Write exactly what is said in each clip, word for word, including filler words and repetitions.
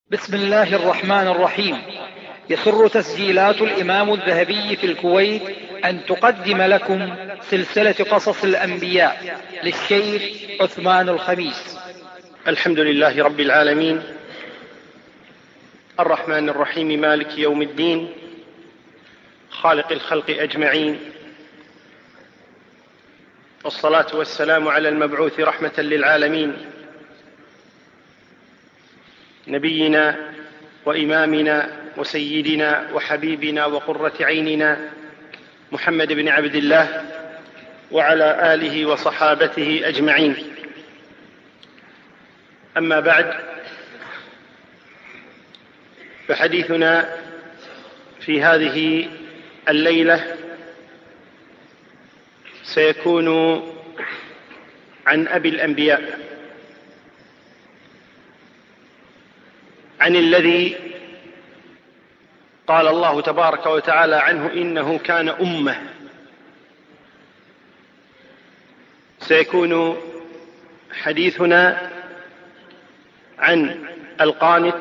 بسم الله الرحمن الرحيم. يسر تسجيلات الإمام الذهبي في الكويت أن تقدم لكم سلسلة قصص الأنبياء للشيخ عثمان الخميس. الحمد لله رب العالمين، الرحمن الرحيم، مالك يوم الدين، خالق الخلق أجمعين، والصلاة والسلام على المبعوث رحمة للعالمين، نبينا وإمامنا وسيدنا وحبيبنا وقرة عيننا محمد بن عبد الله وعلى آله وصحابته أجمعين. أما بعد، فحديثنا في هذه الليلة سيكون عن أبي الأنبياء، عن الذي قال الله تبارك وتعالى عنه إنه كان أمة. سيكون حديثنا عن القانت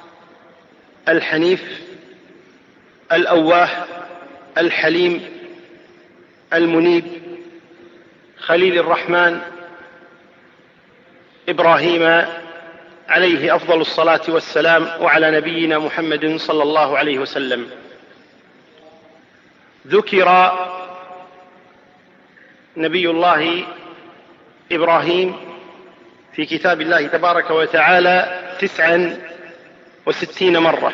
الحنيف الأواه الحليم المنيب خليل الرحمن إبراهيم عليه أفضل الصلاة والسلام، وعلى نبينا محمد صلى الله عليه وسلم. ذكر نبي الله إبراهيم في كتاب الله تبارك وتعالى تسعا وستين مرة،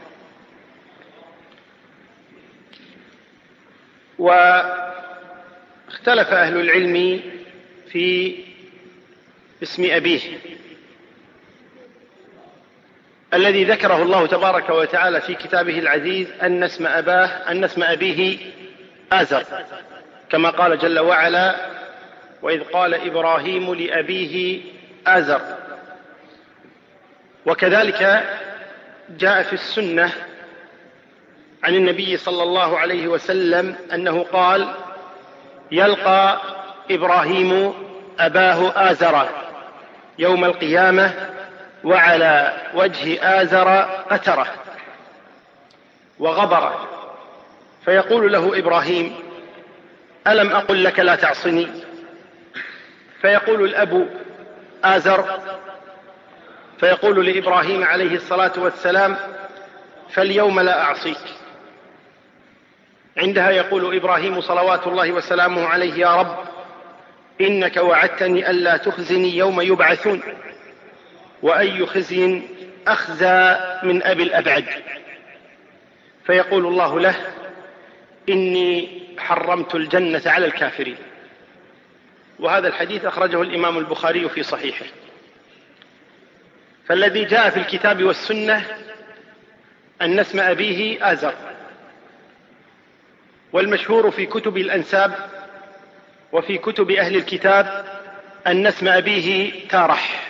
واختلف أهل العلم في اسم أبيه الذي ذكره الله تبارك وتعالى في كتابه العزيز، أن اسم أباه أن اسم أبيه آزر، كما قال جل وعلا: وإذ قال إبراهيم لأبيه آزر. وكذلك جاء في السنة عن النبي صلى الله عليه وسلم أنه قال: يلقى إبراهيم أباه آزر يوم القيامة وعلى وجه آزر قترة وغبرة، فيقول له إبراهيم: ألم أقل لك لا تعصني؟ فيقول الأب آزر، فيقول لإبراهيم عليه الصلاة والسلام: فاليوم لا أعصيك. عندها يقول إبراهيم صلوات الله وسلامه عليه: يا رب، إنك وعدتني ألا تخزني يوم يبعثون، وأي خزي أخزى من أبي الأبعد. فيقول الله له: إني حرمت الجنة على الكافرين. وهذا الحديث أخرجه الإمام البخاري في صحيحه. فالذي جاء في الكتاب والسنة أن اسم أبيه آزر، والمشهور في كتب الأنساب وفي كتب أهل الكتاب أن اسم أبيه تارح.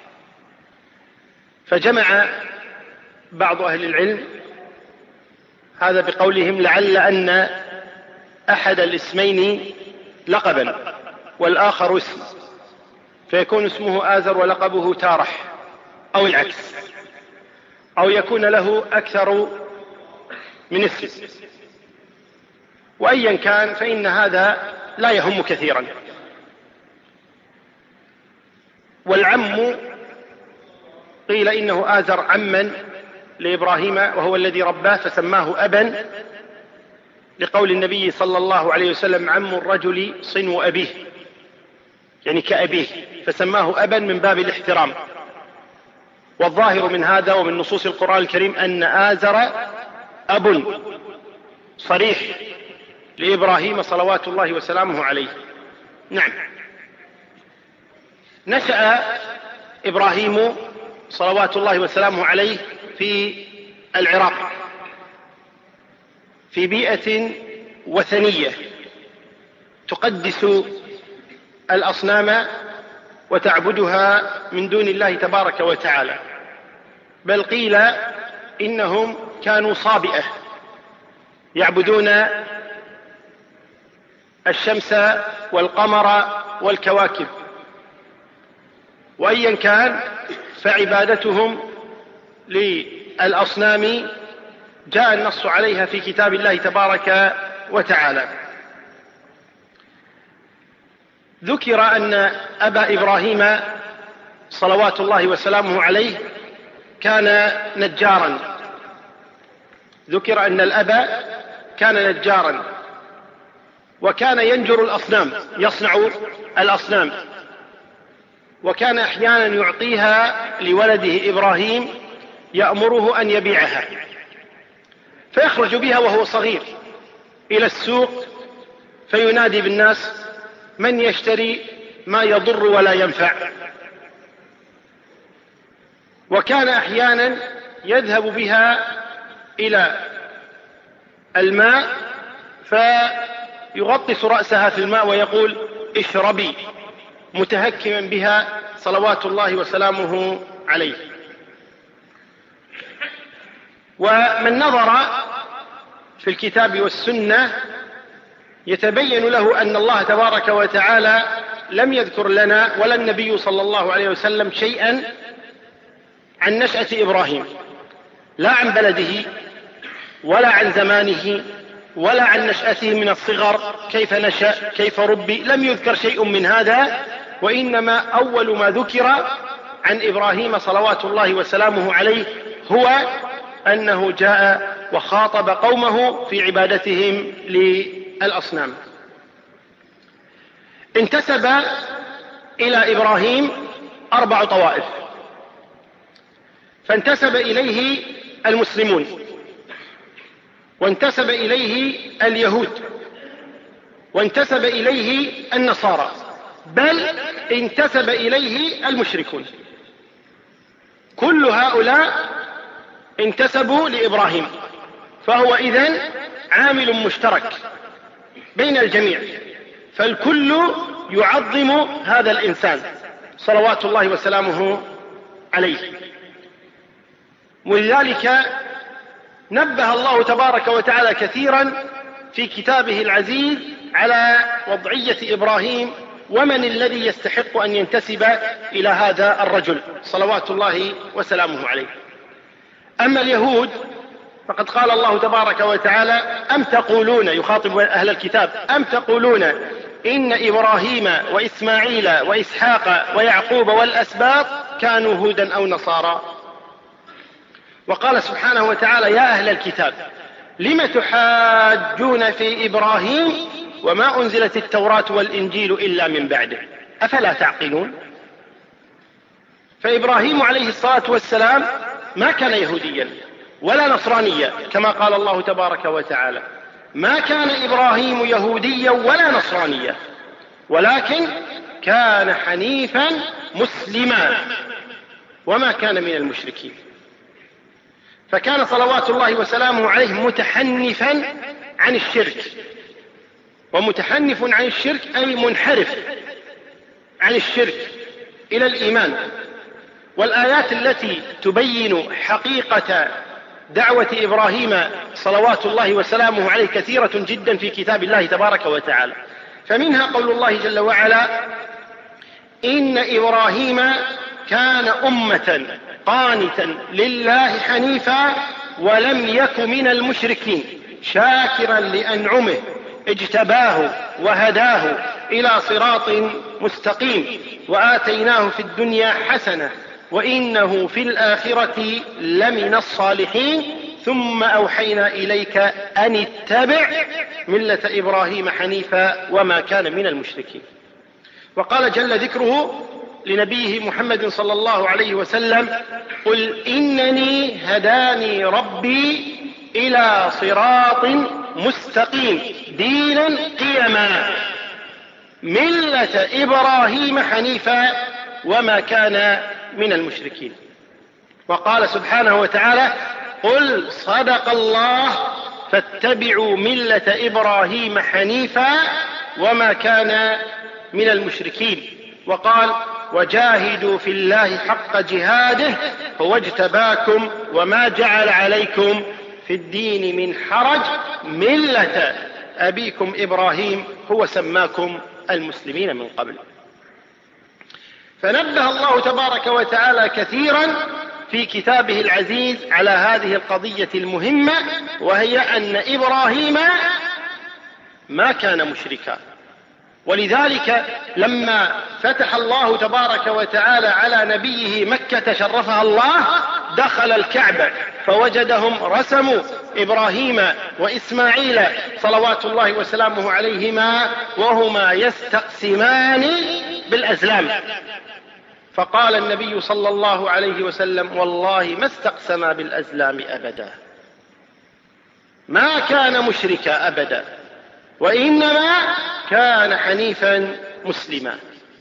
فجمع بعض أهل العلم هذا بقولهم: لعل أن أحد الاسمين لقبا والآخر اسم، فيكون اسمه آزر ولقبه تارح، أو العكس، أو يكون له أكثر من اسم. وأيا كان فإن هذا لا يهم كثيرا. والعم قيل إنه آزر عما لإبراهيم، وهو الذي رباه فسماه أبا، لقول النبي صلى الله عليه وسلم: عم الرجل صنو أبيه، يعني كأبيه، فسماه أبا من باب الاحترام. والظاهر من هذا ومن نصوص القرآن الكريم أن آزر أب صريح لإبراهيم صلوات الله وسلامه عليه. نعم. نشأ إبراهيم صلوات الله وسلامه عليه في العراق في بيئة وثنية تقدس الأصنام وتعبدها من دون الله تبارك وتعالى، بل قيل إنهم كانوا صابئة يعبدون الشمس والقمر والكواكب. وأيا كان فعبادتهم للأصنام جاء النص عليها في كتاب الله تبارك وتعالى. ذكر أن أبا إبراهيم صلوات الله وسلامه عليه كان نجارا. ذكر أن الأب كان نجارا وكان ينجر الأصنام، يصنع الأصنام، وكان أحيانا يعطيها لولده إبراهيم يأمره أن يبيعها، فيخرج بها وهو صغير إلى السوق فينادي بالناس: من يشتري ما يضر ولا ينفع. وكان أحيانا يذهب بها إلى الماء فيغطس رأسها في الماء ويقول: اشربي، متهكما بها صلوات الله وسلامه عليه. ومن نظر في الكتاب والسنة يتبين له أن الله تبارك وتعالى لم يذكر لنا ولا النبي صلى الله عليه وسلم شيئا عن نشأة إبراهيم، لا عن بلده ولا عن زمانه ولا عن نشأته من الصغر، كيف نشأ كيف ربي، لم يذكر شيء من هذا. وإنما أول ما ذكر عن إبراهيم صلوات الله وسلامه عليه هو أنه جاء وخاطب قومه في عبادتهم للأصنام. انتسب إلى إبراهيم أربع طوائف، فانتسب إليه المسلمون، وانتسب إليه اليهود، وانتسب إليه النصارى، بل انتسب إليه المشركون. كل هؤلاء انتسبوا لإبراهيم، فهو إذن عامل مشترك بين الجميع، فالكل يعظم هذا الإنسان صلوات الله وسلامه عليه. ولذلك نبه الله تبارك وتعالى كثيرا في كتابه العزيز على وضعية إبراهيم ومن الذي يستحق أن ينتسب إلى هذا الرجل صلوات الله وسلامه عليه. أما اليهود فقد قال الله تبارك وتعالى: أم تقولون، يخاطب أهل الكتاب: أم تقولون إن إبراهيم وإسماعيل وإسحاق ويعقوب والأسباط كانوا هودا أو نصارى. وقال سبحانه وتعالى: يا أهل الكتاب لم تحاجون في إبراهيم وما أنزلت التوراة والإنجيل إلا من بعده أفلا تعقلون. فإبراهيم عليه الصلاة والسلام ما كان يهوديا ولا نصرانيا كما قال الله تبارك وتعالى، ما كان إبراهيم يهوديا ولا نصرانيا، ولكن كان حنيفا مسلما وما كان من المشركين. فكان صلوات الله وسلامه عليه متحنفا عن الشرك، ومتحنف عن الشرك أي منحرف عن الشرك إلى الإيمان. والآيات التي تبين حقيقة دعوة إبراهيم صلوات الله وسلامه عليه كثيرة جدا في كتاب الله تبارك وتعالى، فمنها قول الله جل وعلا: إن إبراهيم كان أمة قانتا لله حنيفا ولم يك من المشركين شاكرا لأنعمه اجتباه وهداه إلى صراط مستقيم وآتيناه في الدنيا حسنة وإنه في الآخرة لمن الصالحين ثم أوحينا إليك أن اتبع ملة إبراهيم حنيفا وما كان من المشركين. وقال جل ذكره لنبيه محمد صلى الله عليه وسلم: قل إنني هداني ربي إلى صراط مستقيم دينا قيما ملة إبراهيم حنيفا وما كان من المشركين. وقال سبحانه وتعالى: قل صدق الله فاتبعوا ملة إبراهيم حنيفا وما كان من المشركين. وقال: وجاهدوا في الله حق جهاده هو اجتباكم وما جعل عليكم في الدين من حرج ملة أبيكم إبراهيم هو سماكم المسلمين من قبل. فنبه الله تبارك وتعالى كثيرا في كتابه العزيز على هذه القضية المهمة، وهي أن إبراهيم ما كان مشركا. ولذلك لما فتح الله تبارك وتعالى على نبيه مكة شرفها الله، دخل الكعبة فوجدهم رسموا إبراهيم وإسماعيل صلوات الله وسلامه عليهما وهما يستقسمان بالأزلام، فقال النبي صلى الله عليه وسلم: والله ما استقسما بالأزلام أبدا، ما كان مشركا أبدا، وإنما كان حنيفا مسلما.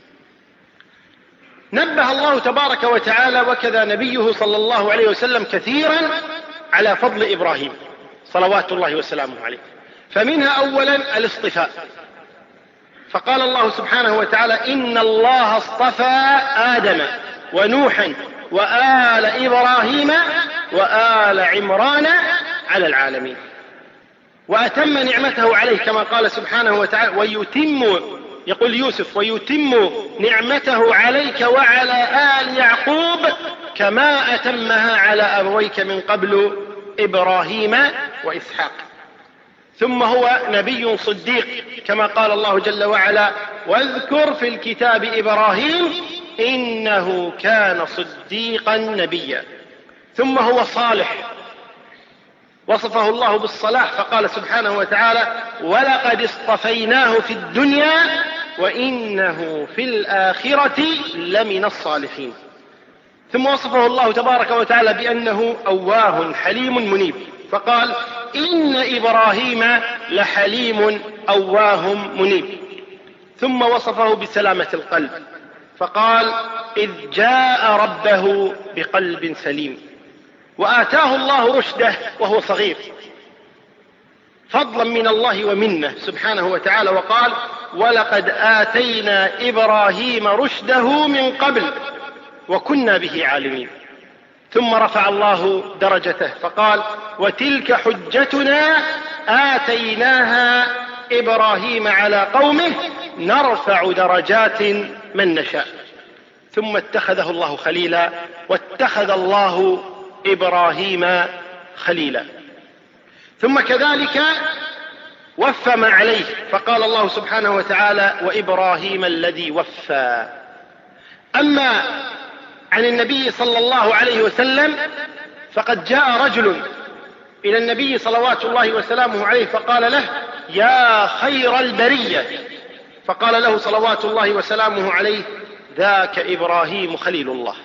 نبه الله تبارك وتعالى وكذا نبيه صلى الله عليه وسلم كثيرا على فضل إبراهيم صلوات الله وسلامه عليه، فمنها أولا الاصطفاء، فقال الله سبحانه وتعالى: إن الله اصطفى آدم ونوحا وآل إبراهيم وآل عمران على العالمين، وأتم نعمته عليه كما قال سبحانه وتعالى: ويتم، يقول يوسف: ويتم نعمته عليك وعلى آل يعقوب كما أتمها على أبويك من قبل إبراهيم وإسحاق. ثم هو نبي صديق كما قال الله جل وعلا: واذكر في الكتاب إبراهيم إنه كان صديقا نبيا. ثم هو صالح، وصفه الله بالصلاح فقال سبحانه وتعالى: ولقد اصطفيناه في الدنيا وإنه في الآخرة لمن الصالحين. ثم وصفه الله تبارك وتعالى بأنه أواه حليم منيب، فقال: إن إبراهيم لحليم أواه منيب. ثم وصفه بسلامة القلب فقال: إذ جاء ربه بقلب سليم، وآتاه الله رشده وهو صغير فضلا من الله ومنه سبحانه وتعالى، وقال: ولقد آتينا إبراهيم رشده من قبل وكنا به عالمين. ثم رفع الله درجته فقال: وتلك حجتنا آتيناها إبراهيم على قومه نرفع درجات من نشاء. ثم اتخذه الله خليلا، واتخذ الله إبراهيم خليلا. ثم كذلك وفى ما عليه، فقال الله سبحانه وتعالى: وإبراهيم الذي وفى. أما عن النبي صلى الله عليه وسلم فقد جاء رجل إلى النبي صلوات الله وسلامه عليه فقال له: يا خير البرية، فقال له صلوات الله وسلامه عليه: ذاك إبراهيم خليل الله.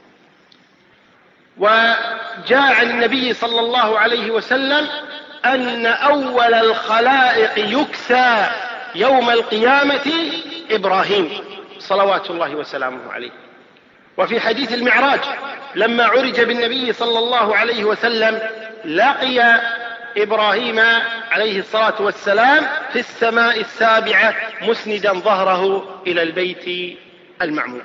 وجاء عن النبي صلى الله عليه وسلم أن أول الخلائق يكسى يوم القيامة إبراهيم صلوات الله وسلامه عليه. وفي حديث المعراج لما عرج بالنبي صلى الله عليه وسلم لقي إبراهيم عليه الصلاة والسلام في السماء السابعة مسندا ظهره إلى البيت المعمور.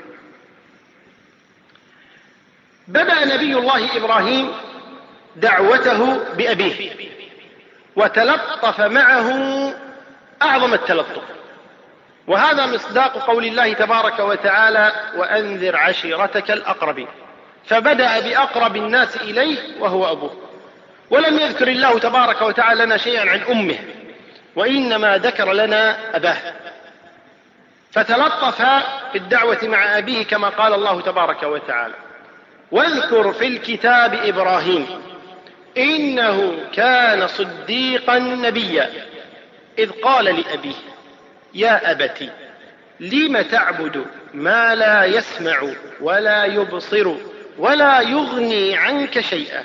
بدأ نبي الله إبراهيم دعوته بأبيه وتلطف معه أعظم التلطف، وهذا مصداق قول الله تبارك وتعالى: وأنذر عشيرتك الأقربين. فبدأ بأقرب الناس إليه وهو أبوه، ولم يذكر الله تبارك وتعالى لنا شيئا عن أمه، وإنما ذكر لنا أباه، فتلطف في الدعوة مع أبيه كما قال الله تبارك وتعالى: واذكر في الكتاب إبراهيم إنه كان صديقا نبيا إذ قال لأبيه: يا أبت لم تعبد ما لا يسمع ولا يبصر ولا يغني عنك شيئا.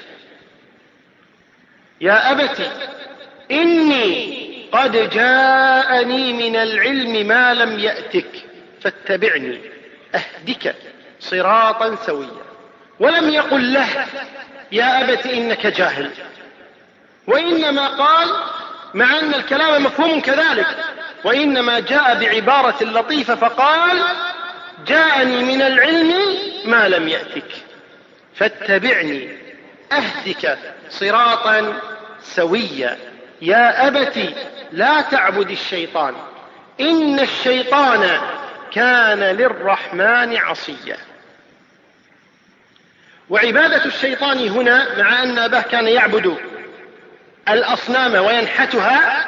يا أبت إني قد جاءني من العلم ما لم يأتك فاتبعني أهدك صراطا سويا. ولم يقل له: يا أبت إنك جاهل، وإنما قال، مع أن الكلام مفهوم كذلك، وإنما جاء بعبارة لطيفة فقال: جاءني من العلم ما لم يأتك فاتبعني أهدك صراطا سويا. يا أبت لا تعبد الشيطان إن الشيطان كان للرحمن عصيا. وعبادة الشيطان هنا مع أن أباه كان يعبد الأصنام وينحتها،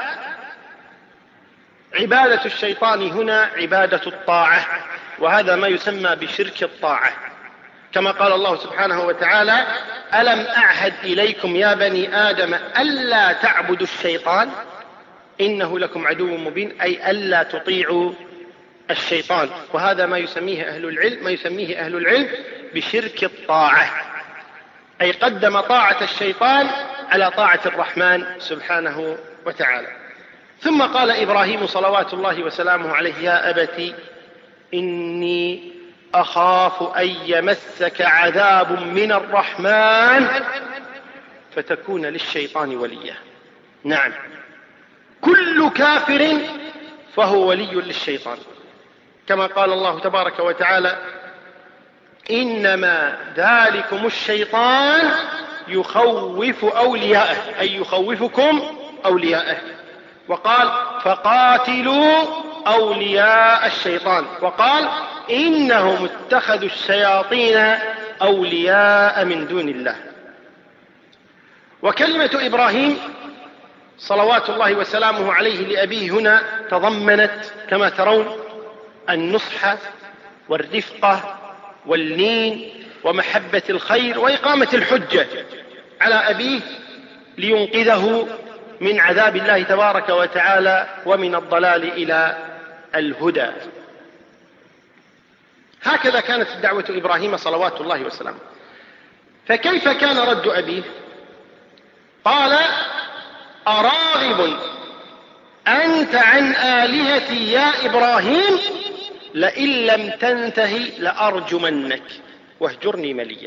عبادة الشيطان هنا عبادة الطاعة، وهذا ما يسمى بشرك الطاعة، كما قال الله سبحانه وتعالى: ألم أعهد إليكم يا بني آدم ألا تعبدوا الشيطان إنه لكم عدو مبين، أي ألا تطيعوا الشيطان. وهذا ما يسميه أهل العلم ما يسميه أهل العلم بشرك الطاعة، أي قدم طاعة الشيطان على طاعة الرحمن سبحانه وتعالى. ثم قال إبراهيم صلوات الله وسلامه عليه: يا أبت إني أخاف أن يمسك عذاب من الرحمن فتكون للشيطان وليا. نعم، كل كافر فهو ولي للشيطان، كما قال الله تبارك وتعالى: إنما ذلكم الشيطان يخوف أولياءه، أي يخوفكم أولياءه. وقال: فقاتلوا أولياء الشيطان. وقال: إنهم اتخذوا الشياطين أولياء من دون الله. وكلمة إبراهيم صلوات الله وسلامه عليه لأبيه هنا تضمنت كما ترون النصح والرفقة واللين ومحبة الخير وإقامة الحجة على أبيه لينقذه من عذاب الله تبارك وتعالى ومن الضلال إلى الهدى. هكذا كانت دعوة إبراهيم صلوات الله وسلامه. فكيف كان رد أبيه؟ قال: أراغب أنت عن آلهتي يا إبراهيم لئن لم تنتهي لأرجمنك واهجرني مليا.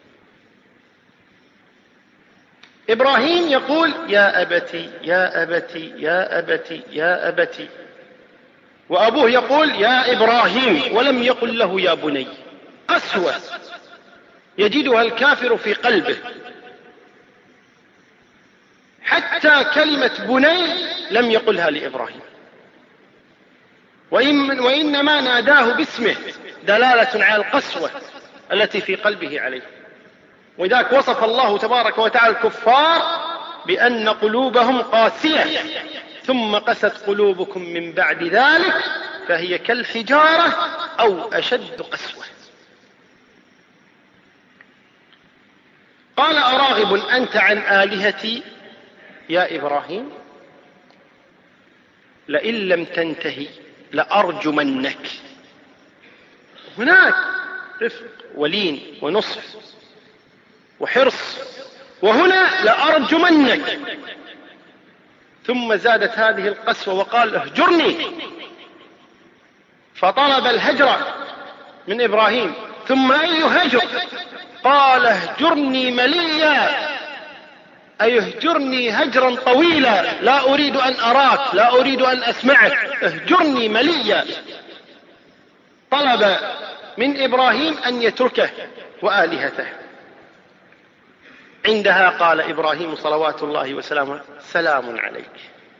إبراهيم يقول: يا أبتي يا أبتي يا أبتي يا أبتي، وأبوه يقول: يا إبراهيم، ولم يقل له يا بني. قسوة يجدها الكافر في قلبه، حتى كلمة بني لم يقلها لإبراهيم، وإن وإنما ناداه باسمه دلالة على القسوة التي في قلبه عليه. وذاك وصف الله تبارك وتعالى الكفار بأن قلوبهم قاسية، ثم قست قلوبكم من بعد ذلك فهي كالحجارة أو أشد قسوة. قال: أراغب أنت عن آلهتي يا إبراهيم لئن لم تنتهي لأرجمنك. هناك رفق ولين ونصح وحرص، وهنا لأرجمنك. ثم زادت هذه القسوة وقال: اهجرني، فطلب الهجر من إبراهيم. ثم أي هجر؟ قال: اهجرني مليا، أي اهجرني هجرا طويلا، لا أريد أن أراك، لا أريد أن أسمعك، اهجرني مليا. طلب من إبراهيم أن يتركه وآلهته. عندها قال إبراهيم صلوات الله وسلامه: سلام عليك.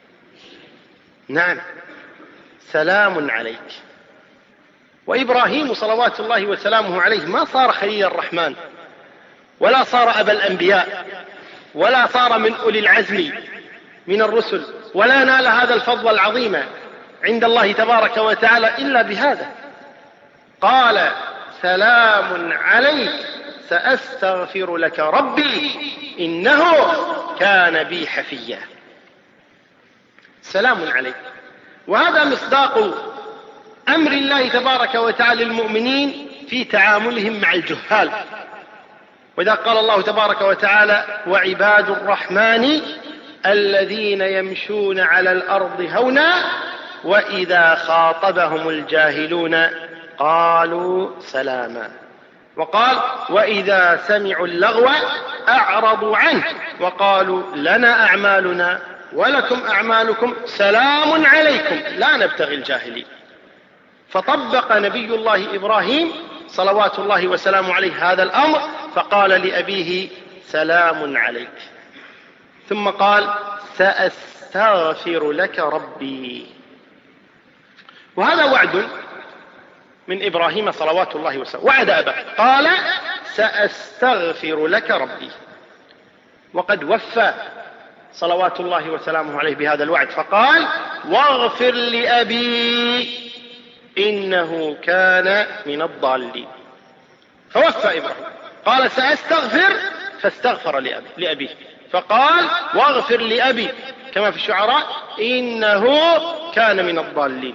نعم، سلام عليك. وإبراهيم صلوات الله وسلامه عليه ما صار خليل الرحمن، ولا صار أبا الأنبياء، ولا صار من أولي العزم من الرسل، ولا نال هذا الفضل العظيم عند الله تبارك وتعالى إلا بهذا. قال: سلام عليك سأستغفر لك ربي إنه كان بي حفيا. سلام عليك. وهذا مصداق أمر الله تبارك وتعالى للمؤمنين في تعاملهم مع الجهال. وإذا قال الله تبارك وتعالى: وعباد الرحمن الذين يمشون على الأرض هونا وإذا خاطبهم الجاهلون قالوا سلاما. وقال: وإذا سمعوا اللغو أعرضوا عنه وقالوا لنا أعمالنا ولكم أعمالكم سلام عليكم لا نبتغي الجاهلين. فطبق نبي الله إبراهيم صلوات الله وسلامه عليه هذا الأمر، فقال لأبيه: سلام عليك. ثم قال: سأستغفر لك ربي. وهذا وعد من إبراهيم صلوات الله وسلامه، وعد أباه قال: سأستغفر لك ربي. وقد وفى صلوات الله وسلامه عليه بهذا الوعد فقال واغفر لأبي إنه كان من الضالين. فوفى إبراهيم قال سأستغفر فاستغفر لأبيه، فقال واغفر لأبي كما في الشعراء إنه كان من الضالين.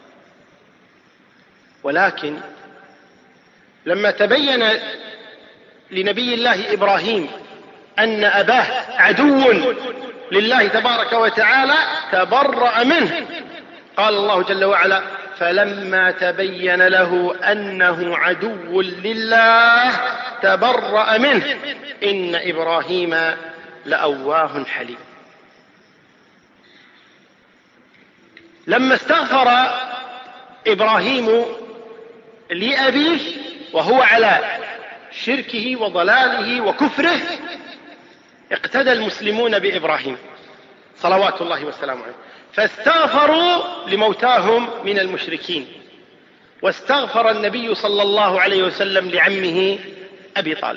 ولكن لما تبين لنبي الله إبراهيم أن أباه عدو لله تبارك وتعالى تبرأ منه. قال الله جل وعلا فلما تبين له أنه عدو لله تبرأ منه إن إبراهيم لأواه حليم. لما استغفر إبراهيم لأبيه وهو على شركه وضلاله وكفره اقتدى المسلمون بإبراهيم صلوات الله والسلام عليه، فاستغفروا لموتاهم من المشركين، واستغفر النبي صلى الله عليه وسلم لعمه أبي طالب،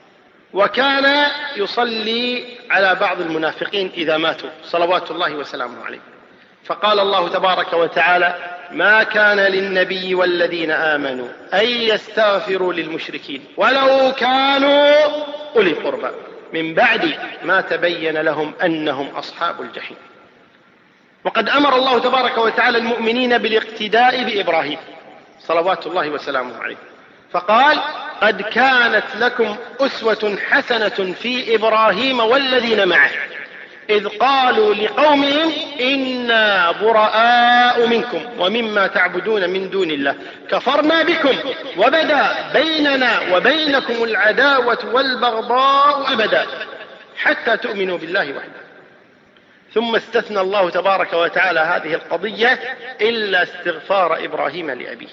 وكان يصلي على بعض المنافقين إذا ماتوا صلوات الله وسلامه عليه. فقال الله تبارك وتعالى ما كان للنبي والذين آمنوا أن يستغفروا للمشركين ولو كانوا أولي قربى من بعد ما تبين لهم أنهم أصحاب الجحيم. وقد أمر الله تبارك وتعالى المؤمنين بالاقتداء بإبراهيم صلوات الله وسلامه عليه، فقال قد كانت لكم أسوة حسنة في إبراهيم والذين معه إذ قالوا لقومهم إنا براء منكم ومما تعبدون من دون الله كفرنا بكم وبدا بيننا وبينكم العداوة والبغضاء أبدا حتى تؤمنوا بالله وحده. ثم استثنى الله تبارك وتعالى هذه القضية إلا استغفار إبراهيم لأبيه،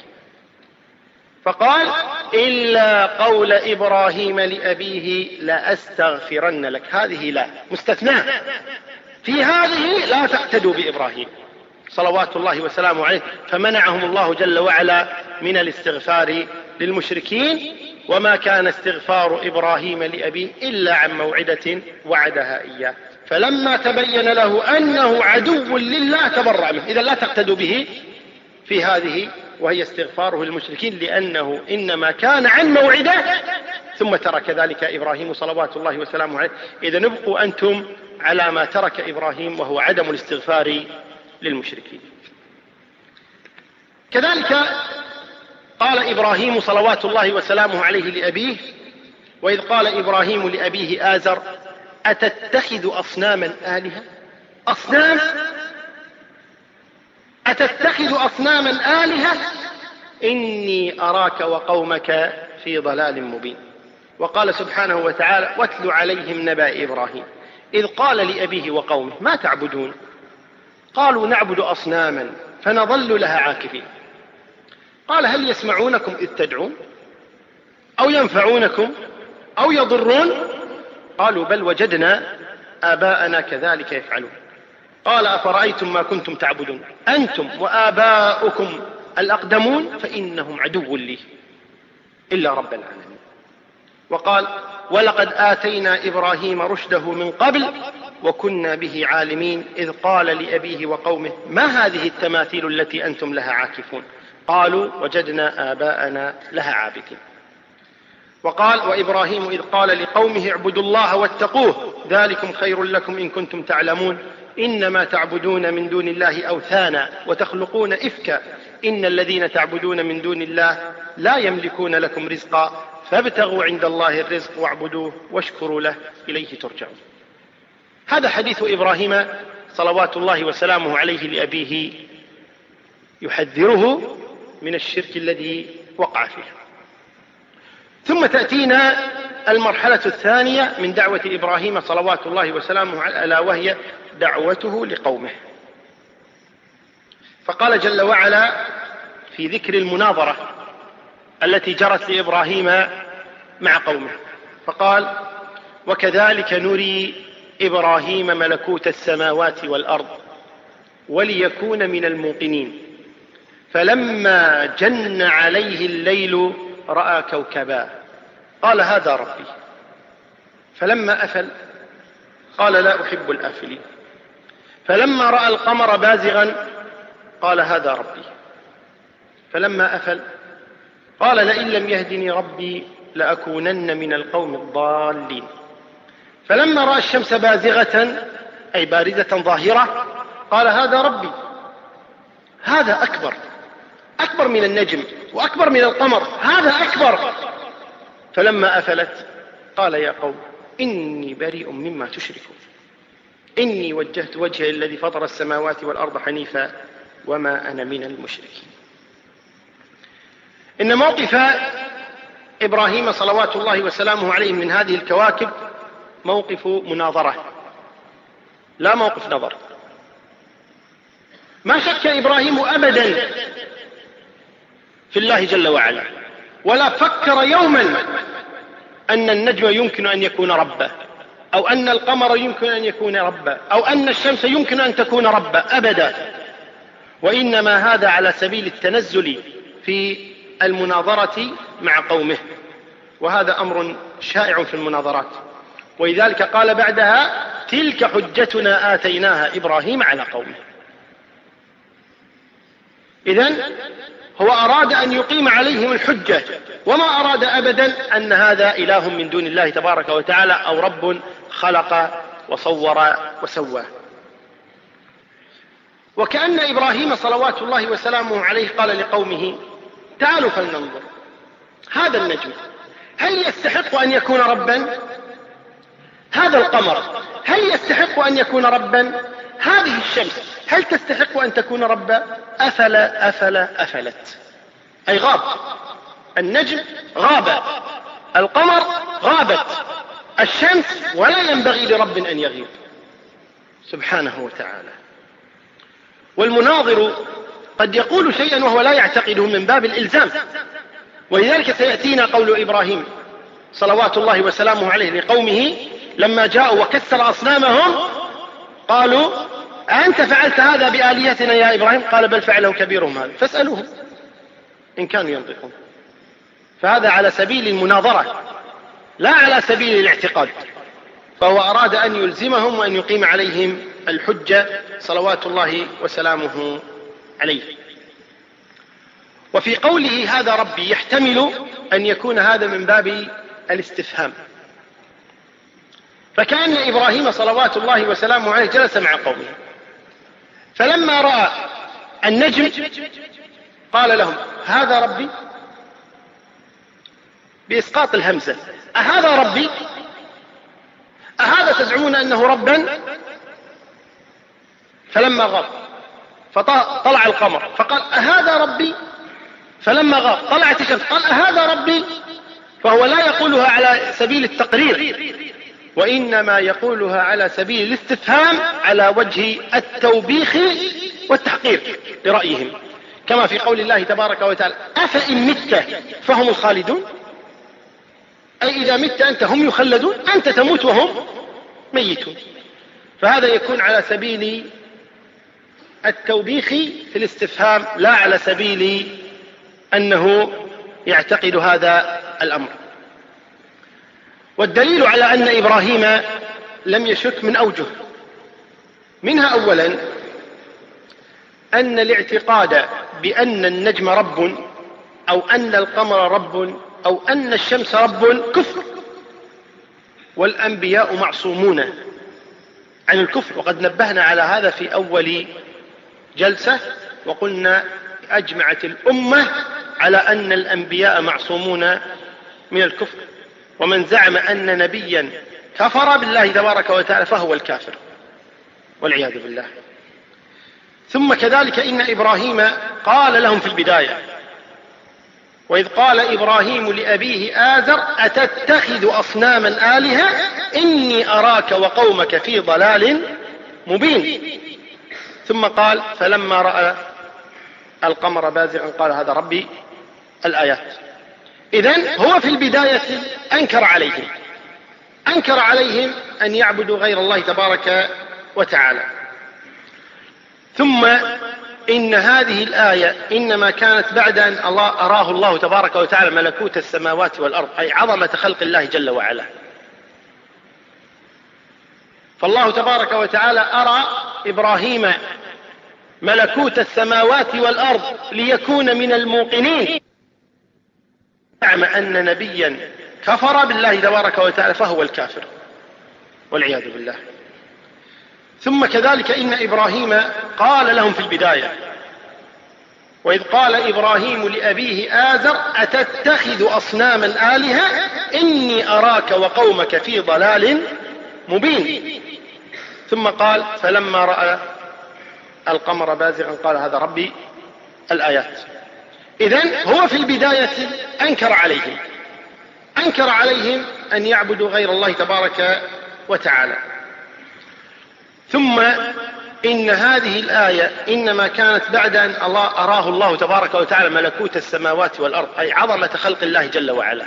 فقال إلا قول إبراهيم لأبيه لأستغفرن لك. هذه لا مستثناء، في هذه لا تقتدوا بإبراهيم صلوات الله وسلامه عليه، فمنعهم الله جل وعلا من الاستغفار للمشركين. وما كان استغفار إبراهيم لأبيه إلا عن موعدة وعدها إياه، فلما تبين له أنه عدو لله تبرأ منه. إذا لا تقتدوا به في هذه وهي استغفاره للمشركين، لأنه إنما كان عن موعده ثم ترك ذلك إبراهيم صلوات الله وسلامه عليه. إذا ابقوا أنتم على ما ترك إبراهيم وهو عدم الاستغفار للمشركين. كذلك قال إبراهيم صلوات الله وسلامه عليه لأبيه، وإذ قال إبراهيم لأبيه آزر أتتخذ أصناما آلهة. أصنام أتتخذ أصناما آلهة إني أراك وقومك في ضلال مبين. وقال سبحانه وتعالى واتل عليهم نبأ إبراهيم إذ قال لأبيه وقومه ما تعبدون قالوا نعبد أصناما فنظل لها عاكفين قال هل يسمعونكم إذ تدعون أو ينفعونكم أو يضرون قالوا بل وجدنا آباءنا كذلك يفعلون قال أفرأيتم ما كنتم تعبدون أنتم وآباؤكم الأقدمون فإنهم عدو لي إلا رب العالمين. وقال ولقد آتينا إبراهيم رشده من قبل وكنا به عالمين إذ قال لأبيه وقومه ما هذه التماثيل التي أنتم لها عاكفون قالوا وجدنا آباءنا لها عابدين. وقال وإبراهيم إذ قال لقومه اعبدوا الله واتقوه ذلكم خير لكم إن كنتم تعلمون إنما تعبدون من دون الله أوثانا وتخلقون إفكا إن الذين تعبدون من دون الله لا يملكون لكم رزقا فابتغوا عند الله الرزق واعبدوه واشكروا له إليه ترجعون. هذا حديث إبراهيم صلوات الله وسلامه عليه لأبيه يحذره من الشرك الذي وقع فيه. ثم تأتينا المرحلة الثانية من دعوة إبراهيم صلوات الله وسلامه عليه ألا وهي دعوته لقومه. فقال جل وعلا في ذكر المناظرة التي جرت لإبراهيم مع قومه فقال وكذلك نري إبراهيم ملكوت السماوات والأرض وليكون من الموقنين فلما جن عليه الليل رأى كوكبا قال هذا ربي. فلما أفل قال لا أحب الآفلين. فلما رأى القمر بازغا قال هذا ربي. فلما أفل قال لئن لم يهدني ربي لأكونن من القوم الضالين. فلما رأى الشمس بازغة أي بارزة ظاهرة قال هذا ربي، هذا أكبر، أكبر من النجم وأكبر من القمر، هذا أكبر. فلما أفلت قال يا قوم إني بريء مما تشركون إني وجهت وجهي الذي فطر السماوات والأرض حنيفا وما أنا من المشركين. إن موقف إبراهيم صلوات الله وسلامه عليه من هذه الكواكب موقف مناظرة لا موقف نظر. ما شك إبراهيم أبدا في الله جل وعلا، ولا فكر يوما أن النجم يمكن أن يكون ربا، أو أن القمر يمكن أن يكون ربا، أو أن الشمس يمكن أن تكون ربا أبدا. وإنما هذا على سبيل التنزل في المناظرة مع قومه، وهذا أمر شائع في المناظرات. ولذلك قال بعدها تلك حجتنا آتيناها إبراهيم على قومه. إذن هو أراد أن يقيم عليهم الحجة، وما أراد أبدا أن هذا إله من دون الله تبارك وتعالى أو رب خلق وصور وسوى. وكأن إبراهيم صلوات الله وسلامه عليه قال لقومه تعالوا فلننظر هذا النجم هل يستحق أن يكون ربا؟ هذا القمر هل يستحق أن يكون ربا؟ هذه الشمس هل تستحق أن تكون ربا؟ أفل أفل أفلت، أي غاب. النجم غاب، القمر غابت، الشمس ولا ينبغي لرب أن يغيب سبحانه وتعالى. والمناظر قد يقول شيئا وهو لا يعتقده من باب الإلزام، ولذلك سيأتينا قول إبراهيم صلوات الله وسلامه عليه لقومه لما جاءوا وكسر أصنامهم قالوا أنت فعلت هذا بآلهتنا يا إبراهيم؟ قال بل فعله كبيرهم هذا فاسألوهم إن كانوا ينطقون. فهذا على سبيل المناظرة لا على سبيل الاعتقاد، فهو أراد أن يلزمهم وأن يقيم عليهم الحجة صلوات الله وسلامه عليه. وفي قوله هذا ربي يحتمل أن يكون هذا من باب الاستفهام، فكأن إبراهيم صلوات الله وسلامه عليه جلس مع قومه، فلما رأى النجم قال لهم هذا ربي بإسقاط الهمزة، أهذا ربي؟ أهذا تزعمون أنه ربا؟ فلما غاب فطلع القمر فقال أهذا ربي؟ فلما غاب طلعت الشمس قال أهذا ربي؟ فهو لا يقولها على سبيل التقرير، وإنما يقولها على سبيل الاستفهام على وجه التوبيخ والتحقير لرأيهم، كما في قول الله تبارك وتعالى أفإن مت فهم الخالدون، أي إذا مت أنت هم يخلدون، أنت تموت وهم ميتون. فهذا يكون على سبيل التوبيخ في الاستفهام لا على سبيل أنه يعتقد هذا الأمر. والدليل على أن إبراهيم لم يشك من أوجه، منها أولا أن الاعتقاد بأن النجم رب أو أن القمر رب أو أن الشمس رب كفر، والأنبياء معصومون عن الكفر، وقد نبهنا على هذا في أول جلسة وقلنا أجمعت الأمة على أن الأنبياء معصومون من الكفر، ومن زعم أن نبيا كفر بالله تبارك وتعالى فهو الكافر والعياذ بالله. ثم كذلك إن إبراهيم قال لهم في البداية وإذ قال إبراهيم لأبيه آزر أتتخذ أصناما آلهة إني أراك وقومك في ضلال مبين. ثم قال فلما رأى القمر بازغا قال هذا ربي الآيات. إذن هو في البداية أنكر عليهم أنكر عليهم أن يعبدوا غير الله تبارك وتعالى. ثم إن هذه الآية إنما كانت بعد أن الله أراه الله تبارك وتعالى ملكوت السماوات والأرض، أي عظمة خلق الله جل وعلا. فالله تبارك وتعالى أرى إبراهيم ملكوت السماوات والأرض ليكون من الموقنين. زعم أن نبيا كفر بالله تبارك وتعالى فهو الكافر والعياذ بالله. ثم كذلك إن إبراهيم قال لهم في البداية: وإذ قال إبراهيم لأبيه آزر أتتخذ أصناما آلهة إني أراك وقومك في ضلال مبين. ثم قال: فلما رأى القمر بازغا قال هذا ربي، الآيات. إذن هو في البداية أنكر عليهم أنكر عليهم أن يعبدوا غير الله تبارك وتعالى. ثم إن هذه الآية إنما كانت بعد أن الله أراه الله تبارك وتعالى ملكوت السماوات والأرض، أي عظمة خلق الله جل وعلا.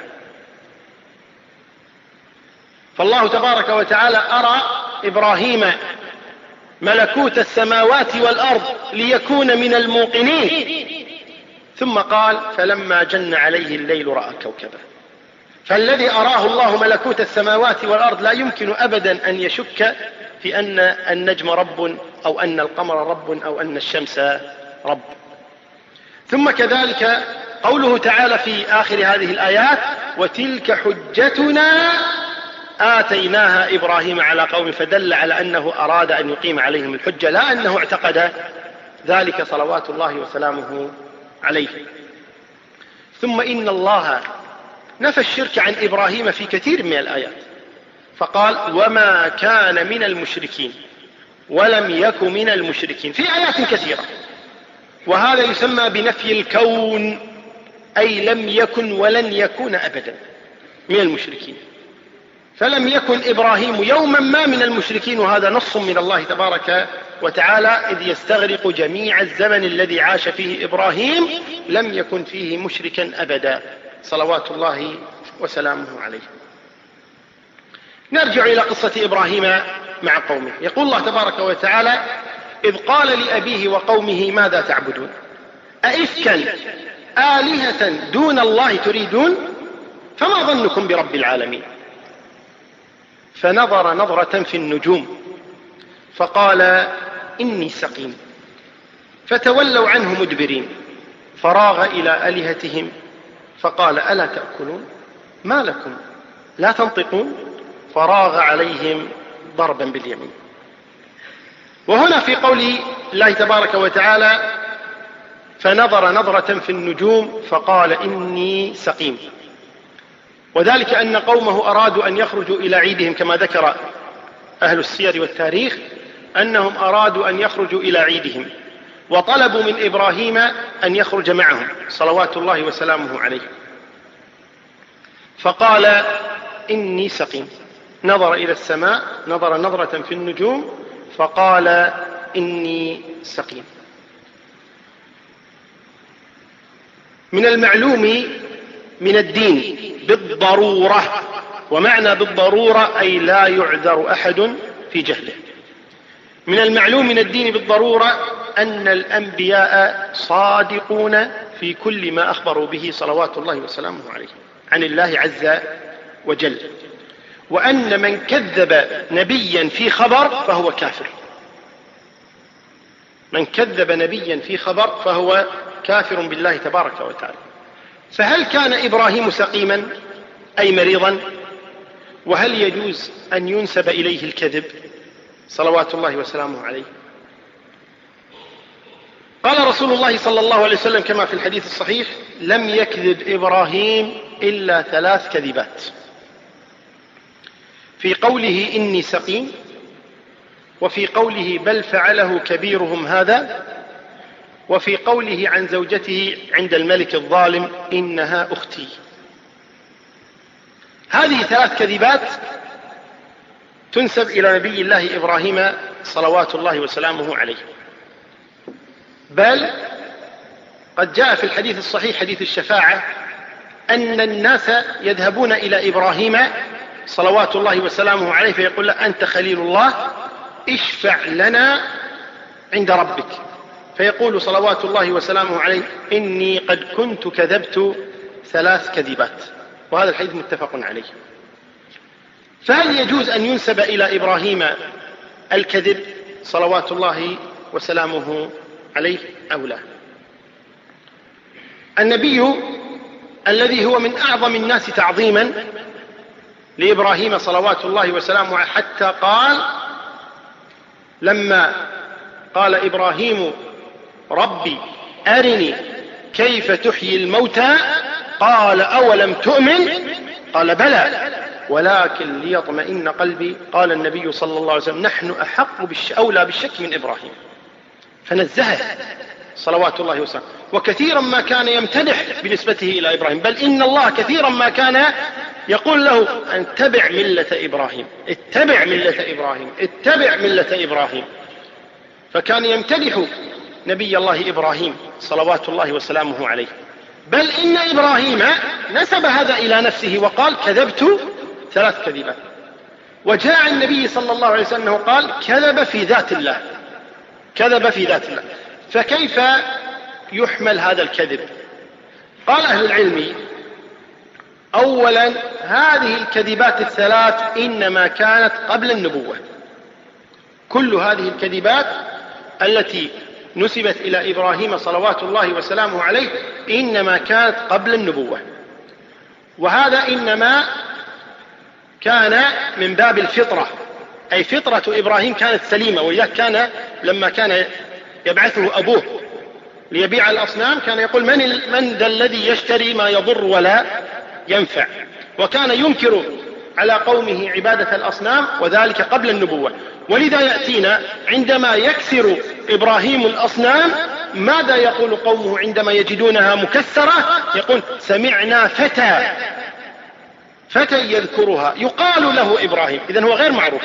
فالله تبارك وتعالى أرى إبراهيم ملكوت السماوات والأرض ليكون من الموقنين. ثم قال: فلما جن عليه الليل رأى كوكبا. فالذي أراه الله ملكوت السماوات والأرض لا يمكن أبدا أن يشك في أن النجم رب، أو أن القمر رب، أو أن الشمس رب. ثم كذلك قوله تعالى في آخر هذه الآيات: وتلك حجتنا آتيناها إبراهيم على قوم، فدل على أنه أراد أن يقيم عليهم الحجة، لا أنه اعتقد ذلك صلوات الله وسلامه عليه. ثم إن الله نفى الشرك عن إبراهيم في كثير من الآيات، فقال: وما كان من المشركين ولم يك من المشركين في آيات كثيرة. وهذا يسمى بنفي الكون، أي لم يكن ولن يكون أبدا من المشركين. فلم يكن إبراهيم يوما ما من المشركين، وهذا نص من الله تبارك وتعالى، إذ يستغرق جميع الزمن الذي عاش فيه إبراهيم لم يكن فيه مشركا أبدا صلوات الله وسلامه عليه. نرجع إلى قصة إبراهيم مع قومه. يقول الله تبارك وتعالى: إذ قال لأبيه وقومه ماذا تعبدون أئفكا آلهة دون الله تريدون فما ظنكم برب العالمين. فنظر نظرة في النجوم فقال: إني سقيم. فتولوا عنه مدبرين. فراغ إلى آلهتهم فقال: ألا تأكلون ما لكم لا تنطقون. فراغ عليهم ضربا باليمين. وهنا في قول الله تبارك وتعالى: فنظر نظرة في النجوم فقال: إني سقيم، وذلك أن قومه أرادوا أن يخرجوا إلى عيدهم، كما ذكر أهل السير والتاريخ أنهم أرادوا أن يخرجوا إلى عيدهم، وطلبوا من إبراهيم أن يخرج معهم صلوات الله وسلامه عليه. فقال: إني سقيم. نظر إلى السماء، نظر نظرة في النجوم فقال: إني سقيم. من المعلوم من الدين بالضرورة، ومعنى بالضرورة أي لا يعذر أحد في جهله. من المعلوم من الدين بالضرورة أن الأنبياء صادقون في كل ما أخبروا به صلوات الله وسلامه عليه عن الله عز وجل، وأن من كذب نبيا في خبر فهو كافر. من كذب نبيا في خبر فهو كافر بالله تبارك وتعالى. فهل كان إبراهيم سقيما أي مريضا؟ وهل يجوز أن ينسب إليه الكذب صلوات الله وسلامه عليه؟ قال رسول الله صلى الله عليه وسلم كما في الحديث الصحيح: لم يكذب إبراهيم إلا ثلاث كذبات، في قوله إني سقيم، وفي قوله بل فعله كبيرهم هذا، وفي قوله عن زوجته عند الملك الظالم إنها أختي. هذه ثلاث كذبات تنسب إلى نبي الله إبراهيم صلوات الله وسلامه عليه. بل قد جاء في الحديث الصحيح حديث الشفاعة أن الناس يذهبون إلى إبراهيم صلوات الله وسلامه عليه فيقول له: أنت خليل الله، اشفع لنا عند ربك. فيقول صلوات الله وسلامه عليه: إني قد كنت كذبت ثلاث كذبات. وهذا الحديث متفق عليه. فهل يجوز أن ينسب إلى إبراهيم الكذب صلوات الله وسلامه عليه أو لا؟ النبي الذي هو من أعظم الناس تعظيما لإبراهيم صلوات الله وسلامه عليه، حتى قال لما قال إبراهيم: ربي أرني كيف تحيي الموتى، قال: أولم تؤمن؟ قال: بلى ولكن ليطمئن قلبي. قال النبي صلى الله عليه وسلم: نحن أحق بالش... أولى بالشك من إبراهيم. فنزهه صلوات الله وسلامه. وكثيرا ما كان يمتدح بنسبته إلى إبراهيم، بل إن الله كثيرا ما كان يقول له: أن اتبع ملة إبراهيم، اتبع ملة إبراهيم، اتبع ملة إبراهيم. فكان يمتدح نبي الله إبراهيم صلوات الله وسلامه عليه. بل إن إبراهيم نسب هذا إلى نفسه وقال: كذبت ثلاث كذبات. وجاء النبي صلى الله عليه وسلم قال: كذب في ذات الله، كذب في ذات الله. فكيف يحمل هذا الكذب؟ قال أهل العلم: أولا، هذه الكذبات الثلاث إنما كانت قبل النبوة. كل هذه الكذبات التي نسبت إلى إبراهيم صلوات الله وسلامه عليه إنما كانت قبل النبوة. وهذا إنما كان من باب الفطرة، أي فطرة إبراهيم كانت سليمة. وإذا كان لما كان يبعثه أبوه ليبيع الأصنام كان يقول: من, من ذا الذي يشتري ما يضر ولا ينفع. وكان ينكر على قومه عبادة الأصنام، وذلك قبل النبوة. ولذا يأتينا عندما يكسر إبراهيم الأصنام ماذا يقول قومه عندما يجدونها مكسرة؟ يقول: سمعنا فتى فتى يذكرها يقال له إبراهيم. إذن هو غير معروف،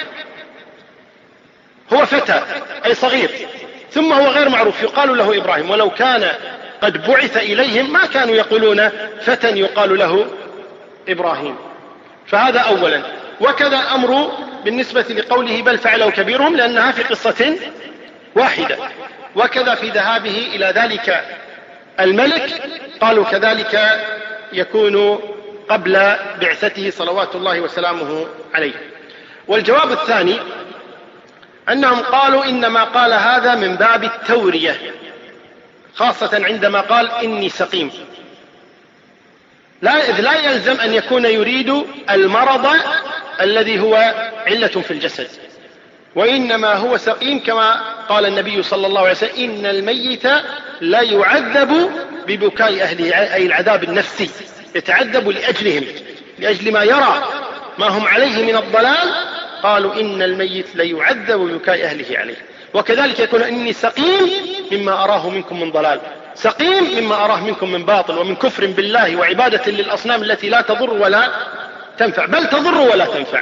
هو فتى أي صغير، ثم هو غير معروف يقال له إبراهيم. ولو كان قد بعث إليهم ما كانوا يقولون فتى يقال له إبراهيم. فهذا أولا. وكذا أمر بالنسبة لقوله: بل فعله كبيرهم، لأنها في قصة واحدة. وكذا في ذهابه إلى ذلك الملك قالوا كذلك يكون قبل بعثته صلوات الله وسلامه عليه. والجواب الثاني أنهم قالوا إنما قال هذا من باب التورية، خاصة عندما قال: إني سقيم. لا, إذ لا يلزم أن يكون يريد المرض الذي هو علة في الجسد، وإنما هو سقيم كما قال النبي صلى الله عليه وسلم: إن الميت لا يعذب ببكاء أهله، أي العذاب النفسي، يتعذب لأجلهم، لأجل ما يرى ما هم عليه من الضلال. قالوا: إن الميت لا يعذب ببكاء أهله عليه. وكذلك يكون: إني سقيم مما أراه منكم من ضلال، سقيم مما أراه منكم من باطل ومن كفر بالله وعبادة للأصنام التي لا تضر ولا تنفع، بل تضر ولا تنفع.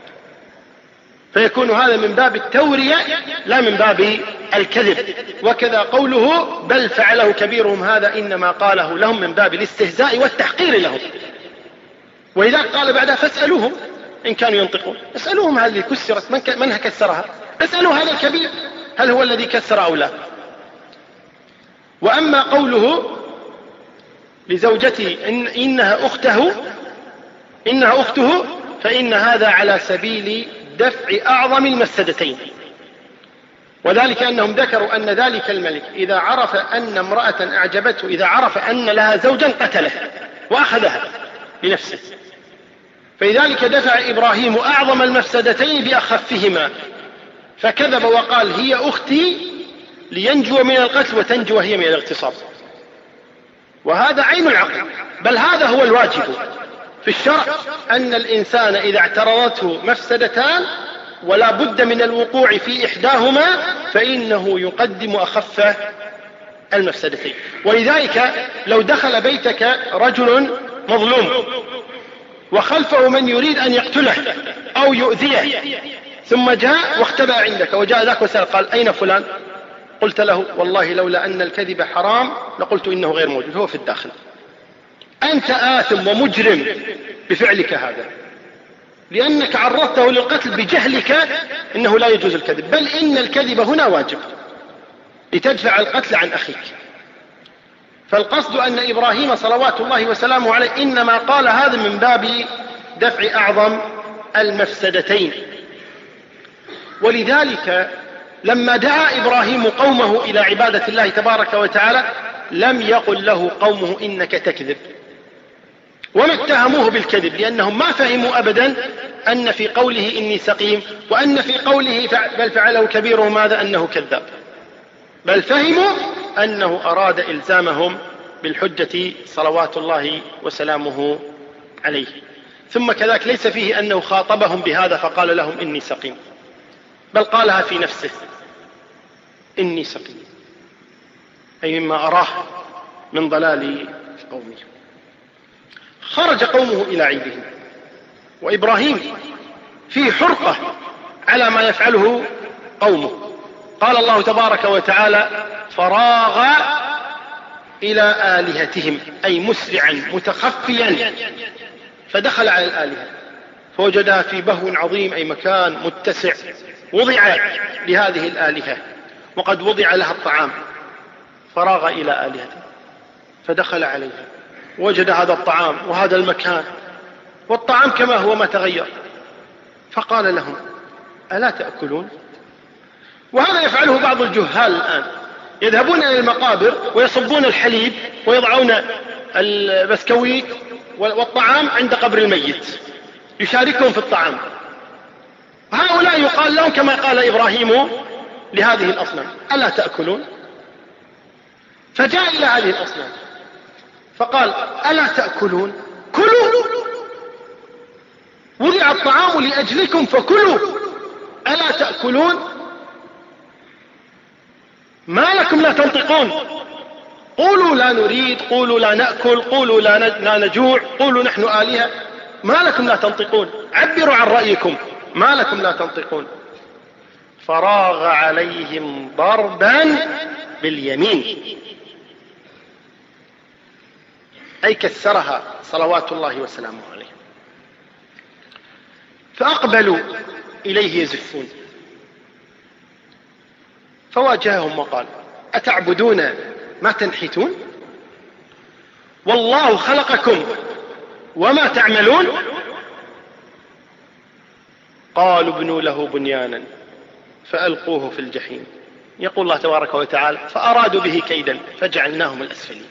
فيكون هذا من باب التورية لا من باب الكذب. وكذا قوله: بل فعله كبيرهم، هذا إنما قاله لهم من باب الاستهزاء والتحقير لهم. وإذا قال بعدها: فاسألوهم إن كانوا ينطقون، اسألوهم هذه كسرت من, من كسرها، اسألوا هذا الكبير هل هو الذي كسر أو لا. وأما قوله لزوجتي إن إنها أخته إنها أخته فإن هذا على سبيل دفع أعظم المفسدتين. وذلك أنهم ذكروا أن ذلك الملك إذا عرف أن امرأة أعجبته، إذا عرف أن لها زوجا قتله وأخذها لنفسه، فلذلك دفع إبراهيم أعظم المفسدتين بأخفهما، فكذب وقال: هي أختي، لينجو من القتل وتنجو هي من الاغتصاب. وهذا عين العقل، بل هذا هو الواجب في الشرع، أن الإنسان إذا اعترضته مفسدتان ولا بد من الوقوع في إحداهما فإنه يقدم أخف المفسدتين. ولذلك لو دخل بيتك رجل مظلوم وخلفه من يريد أن يقتله أو يؤذيه، ثم جاء واختبأ عندك وجاء ذاك وسأل قال: أين فلان؟ قلت له: والله لولا أن الكذب حرام لقلت إنه غير موجود، هو في الداخل. أنت آثم ومجرم بفعلك هذا، لأنك عرضته للقتل بجهلك إنه لا يجوز الكذب، بل إن الكذب هنا واجب. لتدفع القتل عن أخيك. فالقصد أن إبراهيم صلوات الله وسلامه عليه إنما قال هذا من باب دفع أعظم المفسدتين. ولذلك لما دعا إبراهيم قومه إلى عبادة الله تبارك وتعالى لم يقل له قومه إنك تكذب، وما اتهموه بالكذب، لأنهم ما فهموا أبدا أن في قوله إني سقيم وأن في قوله بل فعله كبيرهم هذا أنه كذاب، بل فهموا أنه أراد إلزامهم بالحجة صلوات الله وسلامه عليه. ثم كذلك ليس فيه أنه خاطبهم بهذا فقال لهم إني سقيم، بل قالها في نفسه إني سقيم، أي مما أراه من ضلال قومه. خرج قومه إلى عيدهم، وإبراهيم في حرقة على ما يفعله قومه. قال الله تبارك وتعالى فراغ إلى آلهتهم، أي مسرعا متخفيا، فدخل على الآلهة فوجدها في بهو عظيم، أي مكان متسع وضع لهذه الآلهة وقد وضع لها الطعام. فراغ إلى آلهته فدخل عليها وجد هذا الطعام وهذا المكان والطعام كما هو ما تغير، فقال لهم ألا تأكلون؟ وهذا يفعله بعض الجهال الآن، يذهبون إلى المقابر ويصبون الحليب ويضعون البسكويت والطعام عند قبر الميت يشاركهم في الطعام. هؤلاء يقال لهم كما قال إبراهيم لهذه الأصنام ألا تأكلون؟ فجاء إلى هذه الأصنام فقال ألا تأكلون؟ كلوا، وضع الطعام لأجلكم فكلوا، ألا تأكلون؟ ما لكم لا تنطقون؟ قولوا لا نريد، قولوا لا نأكل، قولوا لا نجوع، قولوا نحن آلهة، ما لكم لا تنطقون؟ عبروا عن رأيكم، ما لكم لا تنطقون؟ فراغ عليهم ضربا باليمين، أي كسرها صلوات الله وسلامه عليه. فأقبلوا إليه يزفون، فواجههم وقال أتعبدون ما تنحتون؟ والله خلقكم وما تعملون. قالوا ابنوا له بنيانا فألقوه في الجحيم. يقول الله تبارك وتعالى فأرادوا به كيدا فجعلناهم الأسفلين.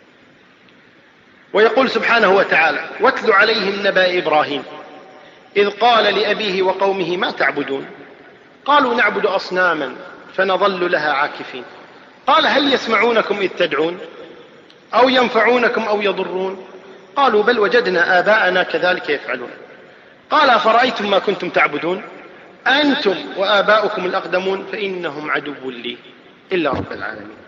ويقول سبحانه وتعالى واتل عليهم نبأ إبراهيم إذ قال لأبيه وقومه ما تعبدون؟ قالوا نعبد أصناما فنظل لها عاكفين. قال هل يسمعونكم إذ تدعون أو ينفعونكم أو يضرون؟ قالوا بل وجدنا آباءنا كذلك يفعلون. قال أفرأيتم ما كنتم تعبدون أنتم وآباؤكم الأقدمون فإنهم عدو لي إلا رب العالمين.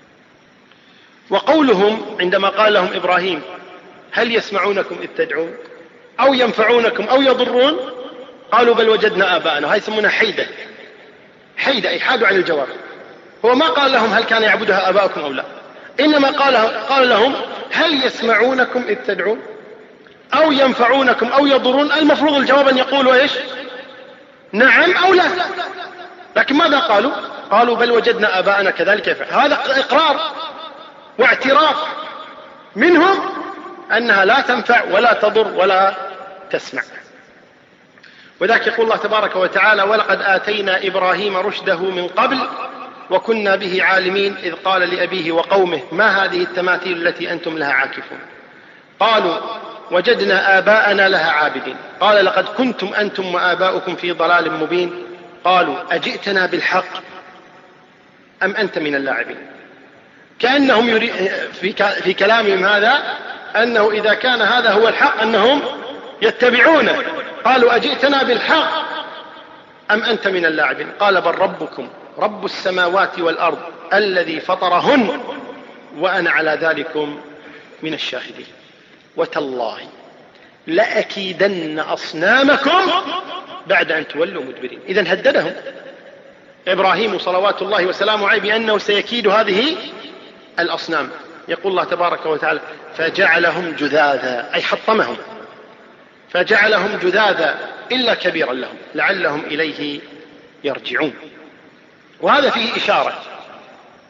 وقولهم عندما قال لهم إبراهيم هل يسمعونكم إذ تدعون أو ينفعونكم أو يضرون؟ قالوا بل وجدنا آباءنا. هاي يسمونها حيدة، حيدة أي حادوا عن الجواب. هو ما قال لهم هل كان يعبدها آباؤكم أو لا، إنما قال, قال لهم هل يسمعونكم إذ تدعون أو ينفعونكم أو يضرون. المفروض الجواب أن يقولوا إيش؟ نعم أو لا، لكن ماذا قالوا؟ قالوا بل وجدنا آباءنا كذلك يفعل. هذا إقرار واعتراف منهم أنها لا تنفع ولا تضر ولا تسمع. وذلك يقول الله تبارك وتعالى ولقد آتينا إبراهيم رشده من قبل وكنا به عالمين إذ قال لأبيه وقومه ما هذه التماثيل التي أنتم لها عاكفون؟ قالوا وجدنا آباءنا لها عابدين. قال لقد كنتم أنتم وآباؤكم في ضلال مبين. قالوا أجئتنا بالحق أم أنت من اللاعبين؟ كأنهم يري... في... ك... في كلامهم هذا أنه إذا كان هذا هو الحق أنهم يتبعونه. قالوا أجئتنا بالحق أم أنت من اللاعبين؟ قال بل ربكم رب السماوات والأرض الذي فطرهن وأنا على ذلكم من الشاهدين. وتالله لأكيدن أصنامكم بعد أن تولوا مدبرين. إذن هددهم إبراهيم صلوات الله وسلامه عليه بأنه سيكيد هذه الأصنام. يقول الله تبارك وتعالى فجعلهم جذاذا أي حطمهم، فجعلهم جذاذا إلا كبيرا لهم لعلهم إليه يرجعون. وهذا فيه إشارة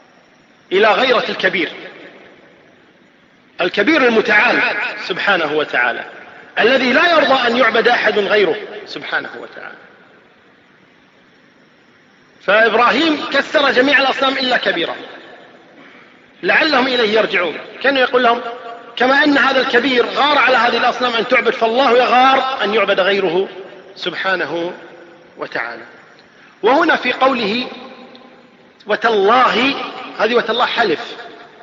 إلى غيرة الكبير، الكبير المتعال سبحانه وتعالى، الذي لا يرضى أن يعبد أحد غيره سبحانه وتعالى. فإبراهيم كسر جميع الأصنام إلا كبيرة لعلهم إليه يرجعون. كان يقول لهم كما أن هذا الكبير غار على هذه الأصنام أن تعبد، فالله يغار أن يعبد غيره سبحانه وتعالى. وهنا في قوله وتالله، هذه وتالله حلف،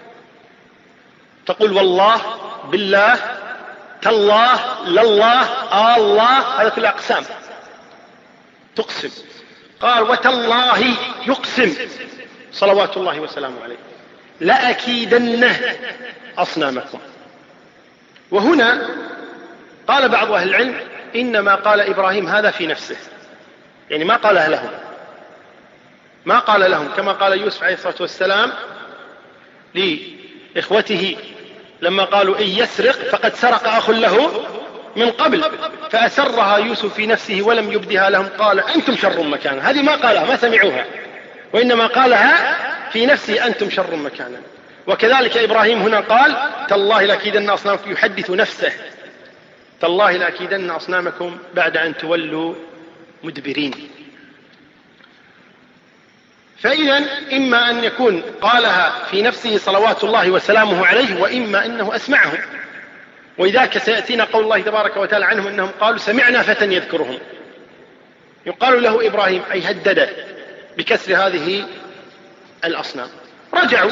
تقول والله، بالله، تالله، لله، آه الله، هذا كل أقسام تقسم. قال وتالله يقسم صلوات الله وسلامه عليه لأكيدن أصنامكم. وهنا قال بعض أهل العلم إنما قال إبراهيم هذا في نفسه، يعني ما قاله لهم، ما قال لهم كما قال يوسف عليه الصلاة والسلام لإخوته لما قالوا إن يسرق فقد سرق أخ له من قبل فأسرها يوسف في نفسه ولم يبدها لهم قال أنتم شر مكانا. هذه ما قالها، ما سمعوها، وإنما قالها في نفسه أنتم شر مكانا. وكذلك إبراهيم هنا قال تالله لأكيدن أصنامكم، يحدث نفسه تالله لأكيدن أصنامكم بعد أن تولوا مدبرين. فإذا إما أن يكون قالها في نفسه صلوات الله وسلامه عليه، وإما أنه أسمعه. وإذاك سيأتينا قول الله تبارك وتعالى عنهم أنهم قالوا سمعنا فتى يذكرهم، يقال له إبراهيم أي هدد بكسر هذه الأصنام. رجعوا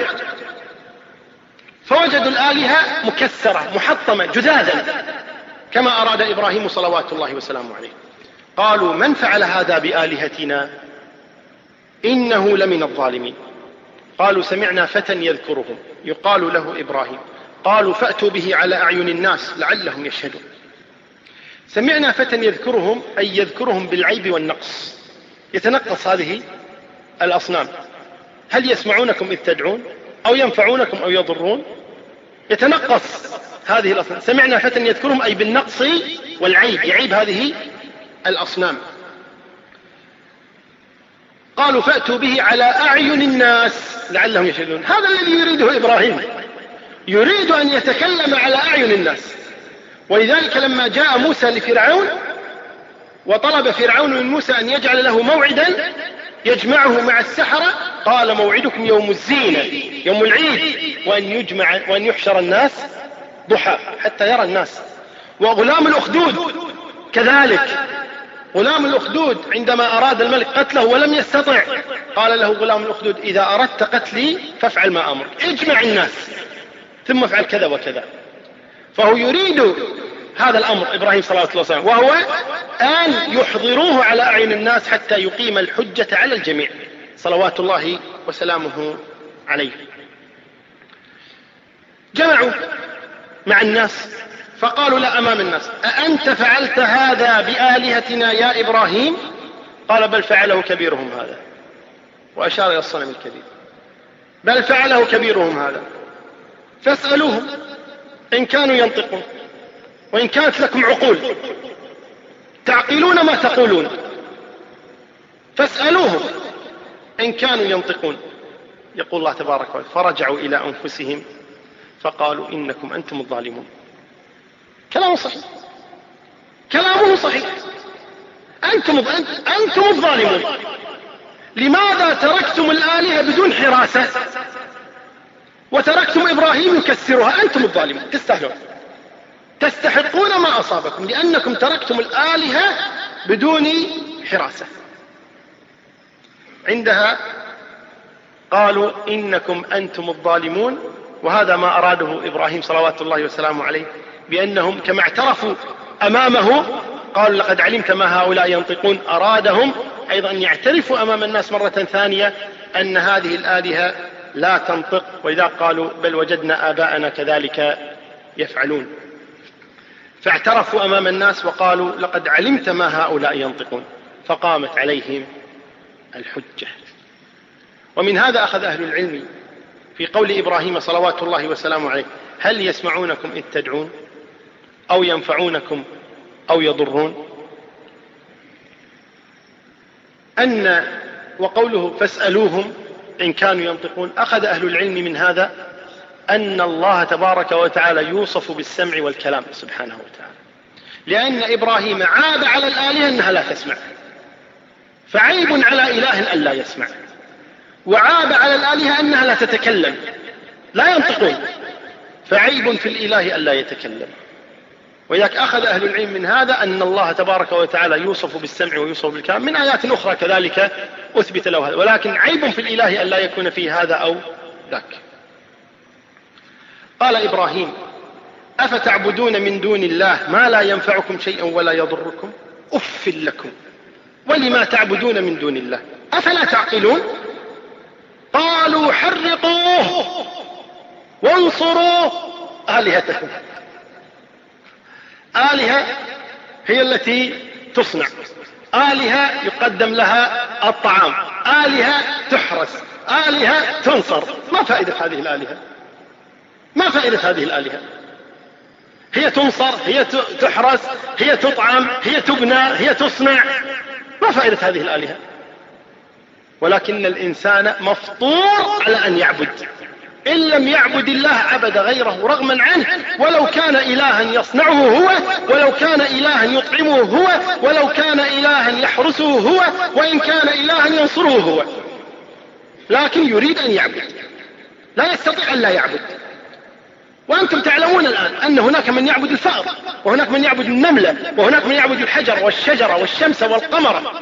فوجدوا الآلهة مكسرة محطمة جذاذا كما أراد إبراهيم صلوات الله وسلامه عليه. قالوا من فعل هذا بآلهتنا إنه لمن الظالمين. قالوا سمعنا فتى يذكرهم يقال له إبراهيم. قالوا فأتوا به على أعين الناس لعلهم يشهدون. سمعنا فتى يذكرهم أي يذكرهم بالعيب والنقص، يتنقص هذه الأصنام. هل يسمعونكم إذ تدعون أو ينفعونكم أو يضرون؟ يتنقص هذه الأصنام. سمعنا فتى يذكرهم أي بالنقص والعيب، يعيب هذه الأصنام. قالوا فأتوا به على أعين الناس لعلهم يشهدون. هذا الذي يريده إبراهيم، يريد أن يتكلم على أعين الناس. ولذلك لما جاء موسى لفرعون وطلب فرعون من موسى أن يجعل له موعدا يجمعه مع السحرة، قال موعدكم يوم الزينة، يوم العيد، وأن يجمع وأن يحشر الناس ضحى حتى يرى الناس. وغلام الأخدود كذلك، غلام الأخدود عندما أراد الملك قتله ولم يستطع قال له غلام الأخدود إذا أردت قتلي فافعل ما أمرك، اجمع الناس ثم افعل كذا وكذا. فهو يريد هذا الأمر إبراهيم صلى الله عليه وسلم، وهو أن يحضروه على أعين الناس حتى يقيم الحجة على الجميع صلوات الله وسلامه عليه. جمعوا مع الناس فقالوا لا أمام الناس أأنت فعلت هذا بآلهتنا يا إبراهيم؟ قال بل فعله كبيرهم هذا، وأشار إلى الصنم الكبير. بل فعله كبيرهم هذا فاسألوهم إن كانوا ينطقون، وإن كانت لكم عقول تعقلون ما تقولون، فاسألوهم إن كانوا ينطقون. يقول الله تبارك وتعالى فرجعوا إلى أنفسهم فقالوا إنكم أنتم الظالمون. كلامه صحيح، كلامه صحيح، أنتم, أنتم الظالمون. لماذا تركتم الآلهة بدون حراسة وتركتم إبراهيم يكسرها؟ أنتم الظالمون، تستاهلون، تستحقون ما أصابكم لأنكم تركتم الآلهة بدون حراسة. عندها قالوا إنكم أنتم الظالمون، وهذا ما أراده إبراهيم صلوات الله وسلامه عليه، بأنهم كما اعترفوا أمامه قالوا لقد علمت ما هؤلاء ينطقون. أرادهم أيضا أن يعترفوا أمام الناس مرة ثانية أن هذه الآلهة لا تنطق، وإذا قالوا بل وجدنا آباءنا كذلك يفعلون. فاعترفوا أمام الناس وقالوا لقد علمت ما هؤلاء ينطقون، فقامت عليهم الحجة. ومن هذا أخذ أهل العلم في قول إبراهيم صلوات الله وسلامه عليه هل يسمعونكم إذ تدعون أو ينفعونكم أو يضرون، أن وقوله فاسألوهم إن كانوا ينطقون. أخذ أهل العلم من هذا أن الله تبارك وتعالى يوصف بالسمع والكلام سبحانه وتعالى، لأن إبراهيم عاب على الآلهة أنها لا تسمع، فعيب على إله أن لا يسمع، وعاب على الآلهة أنها لا تتكلم لا ينطقون، فعيب في الإله أن لا يتكلم. وإذاك أخذ أهل العلم من هذا أن الله تبارك وتعالى يوصف بالسمع ويوصف بالكلام. من آيات أخرى كذلك أثبت له هذا، ولكن عيب في الإله أن لا يكون فيه هذا أو ذاك. قال إبراهيم: أفتعبدون من دون الله ما لا ينفعكم شيئا ولا يضركم أف لكم ولما تعبدون من دون الله أفلا تعقلون. قالوا: حرقوه وانصروا آلهتكم. آلهة هي التي تصنع، آلهة يقدم لها الطعام، آلهة تحرس، آلهة تنصر. ما فائدة هذه الآلهة؟ ما فائدة هذه الآلهة؟ هي تنصر، هي تحرس، هي تطعم، هي تبنى، هي تصنع. ما فائدة هذه الآلهة؟ ولكن الإنسان مفطور على أن يعبد. إن لم يعبد الله عبد غيره رغما عنه، ولو كان إلها يصنعه هو، ولو كان إلها يطعمه هو، ولو كان إلها يحرسه هو، وإن كان إلها ينصره هو، لكن يريد أن يعبد، لا يستطيع أن لا يعبد. وأنتم تعلمون الآن أن هناك من يعبد الفأر، وهناك من يعبد النملة، وهناك من يعبد الحجر والشجرة والشمس والقمر.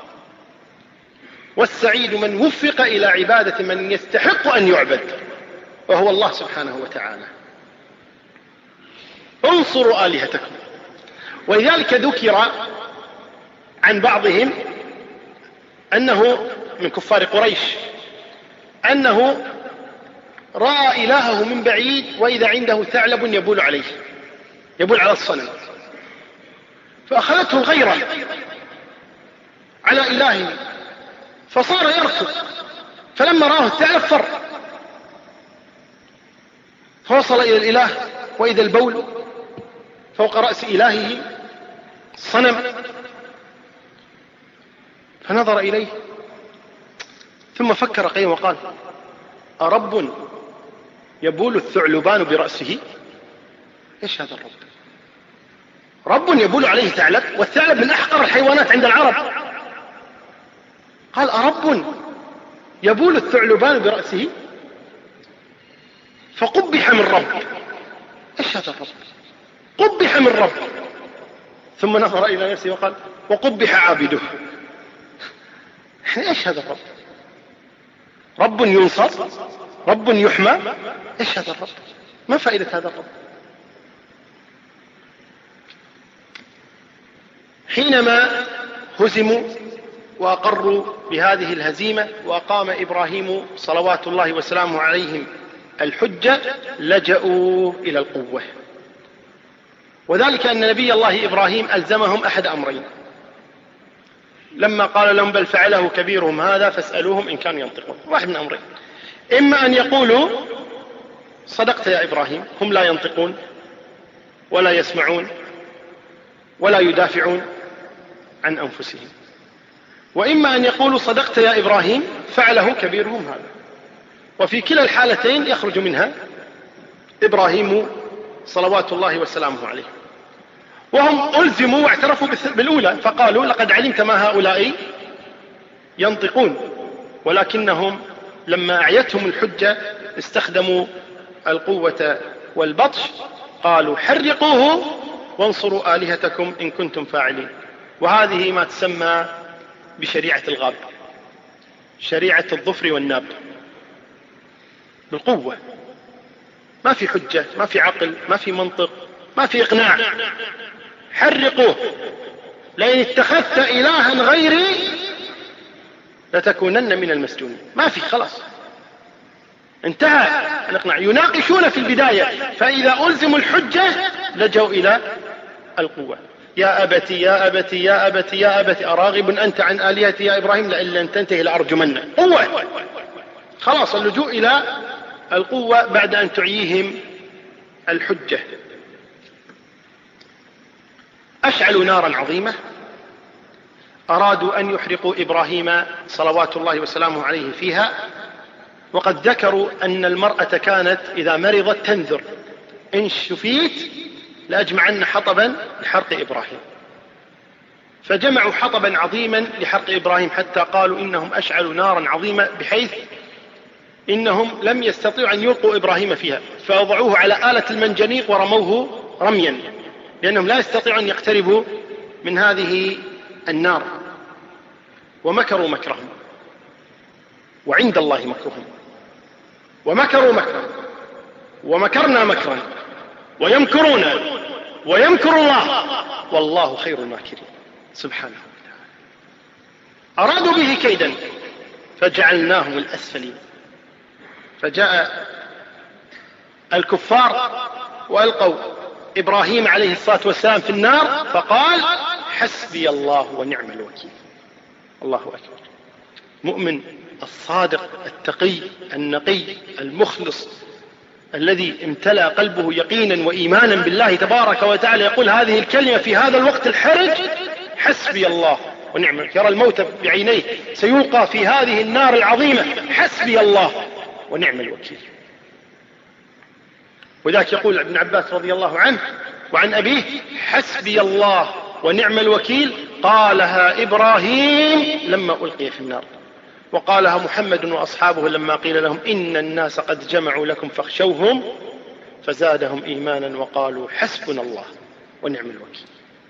والسعيد من وفق إلى عبادة من يستحق أن يعبد، وهو الله سبحانه وتعالى. انصروا آلهتكم. ولذلك ذكر عن بعضهم أنه من كفار قريش أنه رأى إلهه من بعيد وإذا عنده ثعلب يبول عليه، يبول على الصنم، فأخذته الغيرة على إلهه فصار يركض، فلما رآه الثعلب فر، فوصل إلى الإله وإذا البول فوق رأس إلهه صنم، فنظر إليه ثم فكر قيما وقال: أرب يبول الثعلبان برأسه؟ إيش هذا الرب؟ رب يبول عليه ثعلب، والثعلب من أحقر الحيوانات عند العرب. قال: أرب يبول الثعلبان برأسه؟ فقبح من رب. إيش هذا الرب؟ قبح من رب. ثم نظر إلى نفسه وقال: وقبح عابده. إيش هذا الرب؟ رب ينصر، رب يحمى. إيش هذا الرب؟ ما فائدة هذا الرب؟ حينما هزموا وأقروا بهذه الهزيمة وأقام إبراهيم صلوات الله وسلامه عليهم الحجة، لجأوا إلى القوة. وذلك أن نبي الله إبراهيم ألزمهم أحد أمرين لما قال لهم: بل فعله كبيرهم هذا فاسألوهم إن كانوا ينطقون. واحد من أمرين: إما أن يقولوا صدقت يا إبراهيم، هم لا ينطقون ولا يسمعون ولا يدافعون عن أنفسهم، وإما أن يقولوا صدقت يا إبراهيم فعله كبيرهم هذا. وفي كلا الحالتين يخرج منها إبراهيم صلوات الله وسلامه عليه. وهم ألزموا واعترفوا بالأولى فقالوا: لقد علمت ما هؤلاء ينطقون، ولكنهم لما أعيتهم الحجة استخدموا القوة والبطش. قالوا: حرقوه وانصروا آلهتكم إن كنتم فاعلين. وهذه ما تسمى بشريعة الغاب، شريعة الظفر والناب، بالقوة، ما في حجة، ما في عقل، ما في منطق، ما في إقناع. حرقوه، لئن اتخذت إلها غيري لتكونن من المسجونين. ما في، خلاص انتهى الإقناع. يناقشون في البداية، فإذا ألزموا الحجة لجوا إلى القوة. يا أبتي يا أبتي يا أبتي يا أبتي أراغب أنت عن آلهتي يا إبراهيم لئن لم تنتهي لأرجمنك. قوة، خلاص اللجوء إلى القوة بعد أن تعيهم الحجة. أشعلوا نارا عظيمة، أرادوا أن يحرقوا إبراهيم صلوات الله وسلامه عليه فيها، وقد ذكروا أن المرأة كانت إذا مرضت تنذر: إن شفيت لأجمعن حطبا لحرق إبراهيم. فجمعوا حطبا عظيما لحرق إبراهيم، حتى قالوا إنهم أشعلوا نارا عظيمة بحيث إنهم لم يستطيعوا أن يلقوا إبراهيم فيها، فوضعوه على آلة المنجنيق ورموه رميا، لأنهم لا يستطيعون أن يقتربوا من هذه النار. ومكروا مكرهم وعند الله مكرهم، ومكروا مكرا ومكرنا مكرا ويمكرون ويمكر الله والله خير الماكرين سبحانه وتعالى. أرادوا به كيدا فجعلناهم الأسفلين. فجاء الكفار وألقوا إبراهيم عليه الصلاة والسلام في النار، فقال: حسبي الله ونعم الوكيل. الله أكبر. مؤمن الصادق التقي النقي المخلص الذي امتلأ قلبه يقينا وإيمانا بالله تبارك وتعالى يقول هذه الكلمة في هذا الوقت الحرج: حسبي الله ونعم الوكيل. يرى الموت بعينيه سيوقع في هذه النار العظيمة: حسبي الله ونعم الوكيل. وذاك يقول ابن عباس رضي الله عنه وعن أبيه: حسبي الله ونعم الوكيل قالها إبراهيم لما ألقي في النار، وقالها محمد وأصحابه لما قيل لهم إن الناس قد جمعوا لكم فاخشوهم فزادهم إيمانا وقالوا حسبنا الله ونعم الوكيل.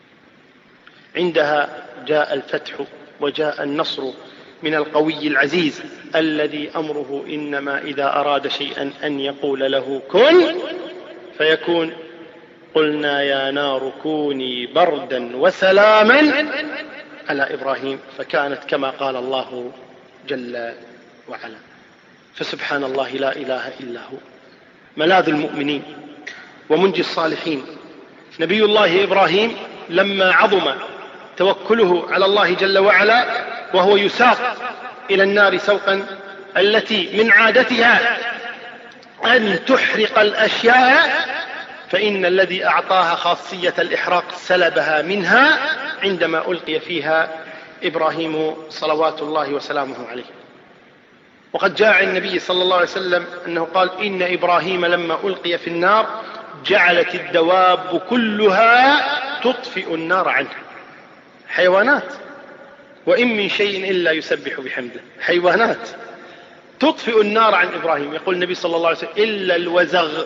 عندها جاء الفتح وجاء النصر من القوي العزيز الذي أمره إنما إذا أراد شيئا أن يقول له كن فيكون. قلنا يا نار كوني بردا وسلاما على إبراهيم، فكانت كما قال الله جل وعلا. فسبحان الله لا إله إلا هو ملاذ المؤمنين ومنجي الصالحين. نبي الله إبراهيم لما عظم توكله على الله جل وعلا وهو يساق إلى النار سوقا التي من عادتها أن تحرق الأشياء، فإن الذي أعطاها خاصية الإحراق سلبها منها عندما ألقي فيها إبراهيم صلوات الله وسلامه عليه. وقد جاء عن النبي صلى الله عليه وسلم أنه قال: إن إبراهيم لما ألقي في النار جعلت الدواب كلها تطفئ النار عنه. حيوانات، وإن من شيء إلا يسبح بحمده. حيوانات تطفئ النار عن إبراهيم. يقول النبي صلى الله عليه وسلم: إلا الوزغ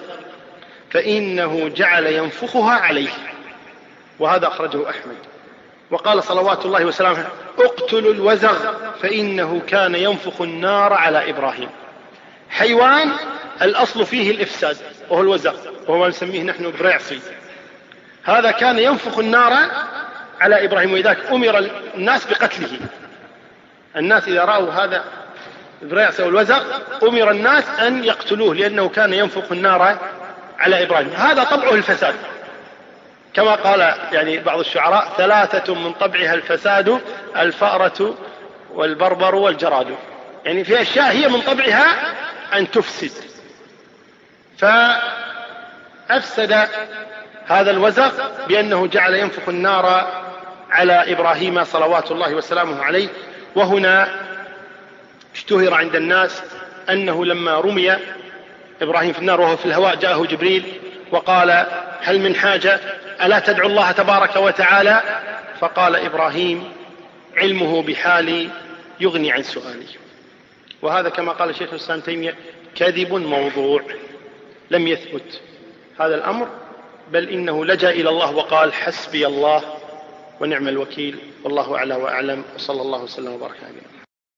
فإنه جعل ينفخها عليه. وهذا أخرجه أحمد. وقال صلوات الله وسلامه: اقتلوا الوزغ فإنه كان ينفخ النار على إبراهيم. حيوان الأصل فيه الإفساد وهو الوزغ، وهو ما نسميه نحن برعصي. هذا كان ينفخ النار على إبراهيم، وإذاك أمر الناس بقتله. الناس إذا رأوا هذا البرعصي والوزغ أمر الناس أن يقتلوه، لأنه كان ينفخ النار على إبراهيم. هذا طبعه الفساد، كما قال يعني بعض الشعراء: ثلاثة من طبعها الفساد، الفأرة والبربر والجراد. يعني في أشياء هي من طبعها أن تفسد. فأفسد هذا الوزغ بأنه جعل ينفخ النار على إبراهيم صلوات الله وسلامه عليه. وهنا اشتهر عند الناس أنه لما رمي إبراهيم في النار وهو في الهواء جاءه جبريل وقال: هل من حاجة؟ ألا تدعو الله تبارك وتعالى؟ فقال إبراهيم: علمه بحالي يغني عن سؤالي. وهذا كما قال الشيخ الإسلام تيمية كذب موضوع، لم يثبت هذا الأمر، بل إنه لجأ إلى الله وقال: حسبي الله ونعم الوكيل، والله أعلى وأعلم، وصلى الله وسلم وبارك على نبينا.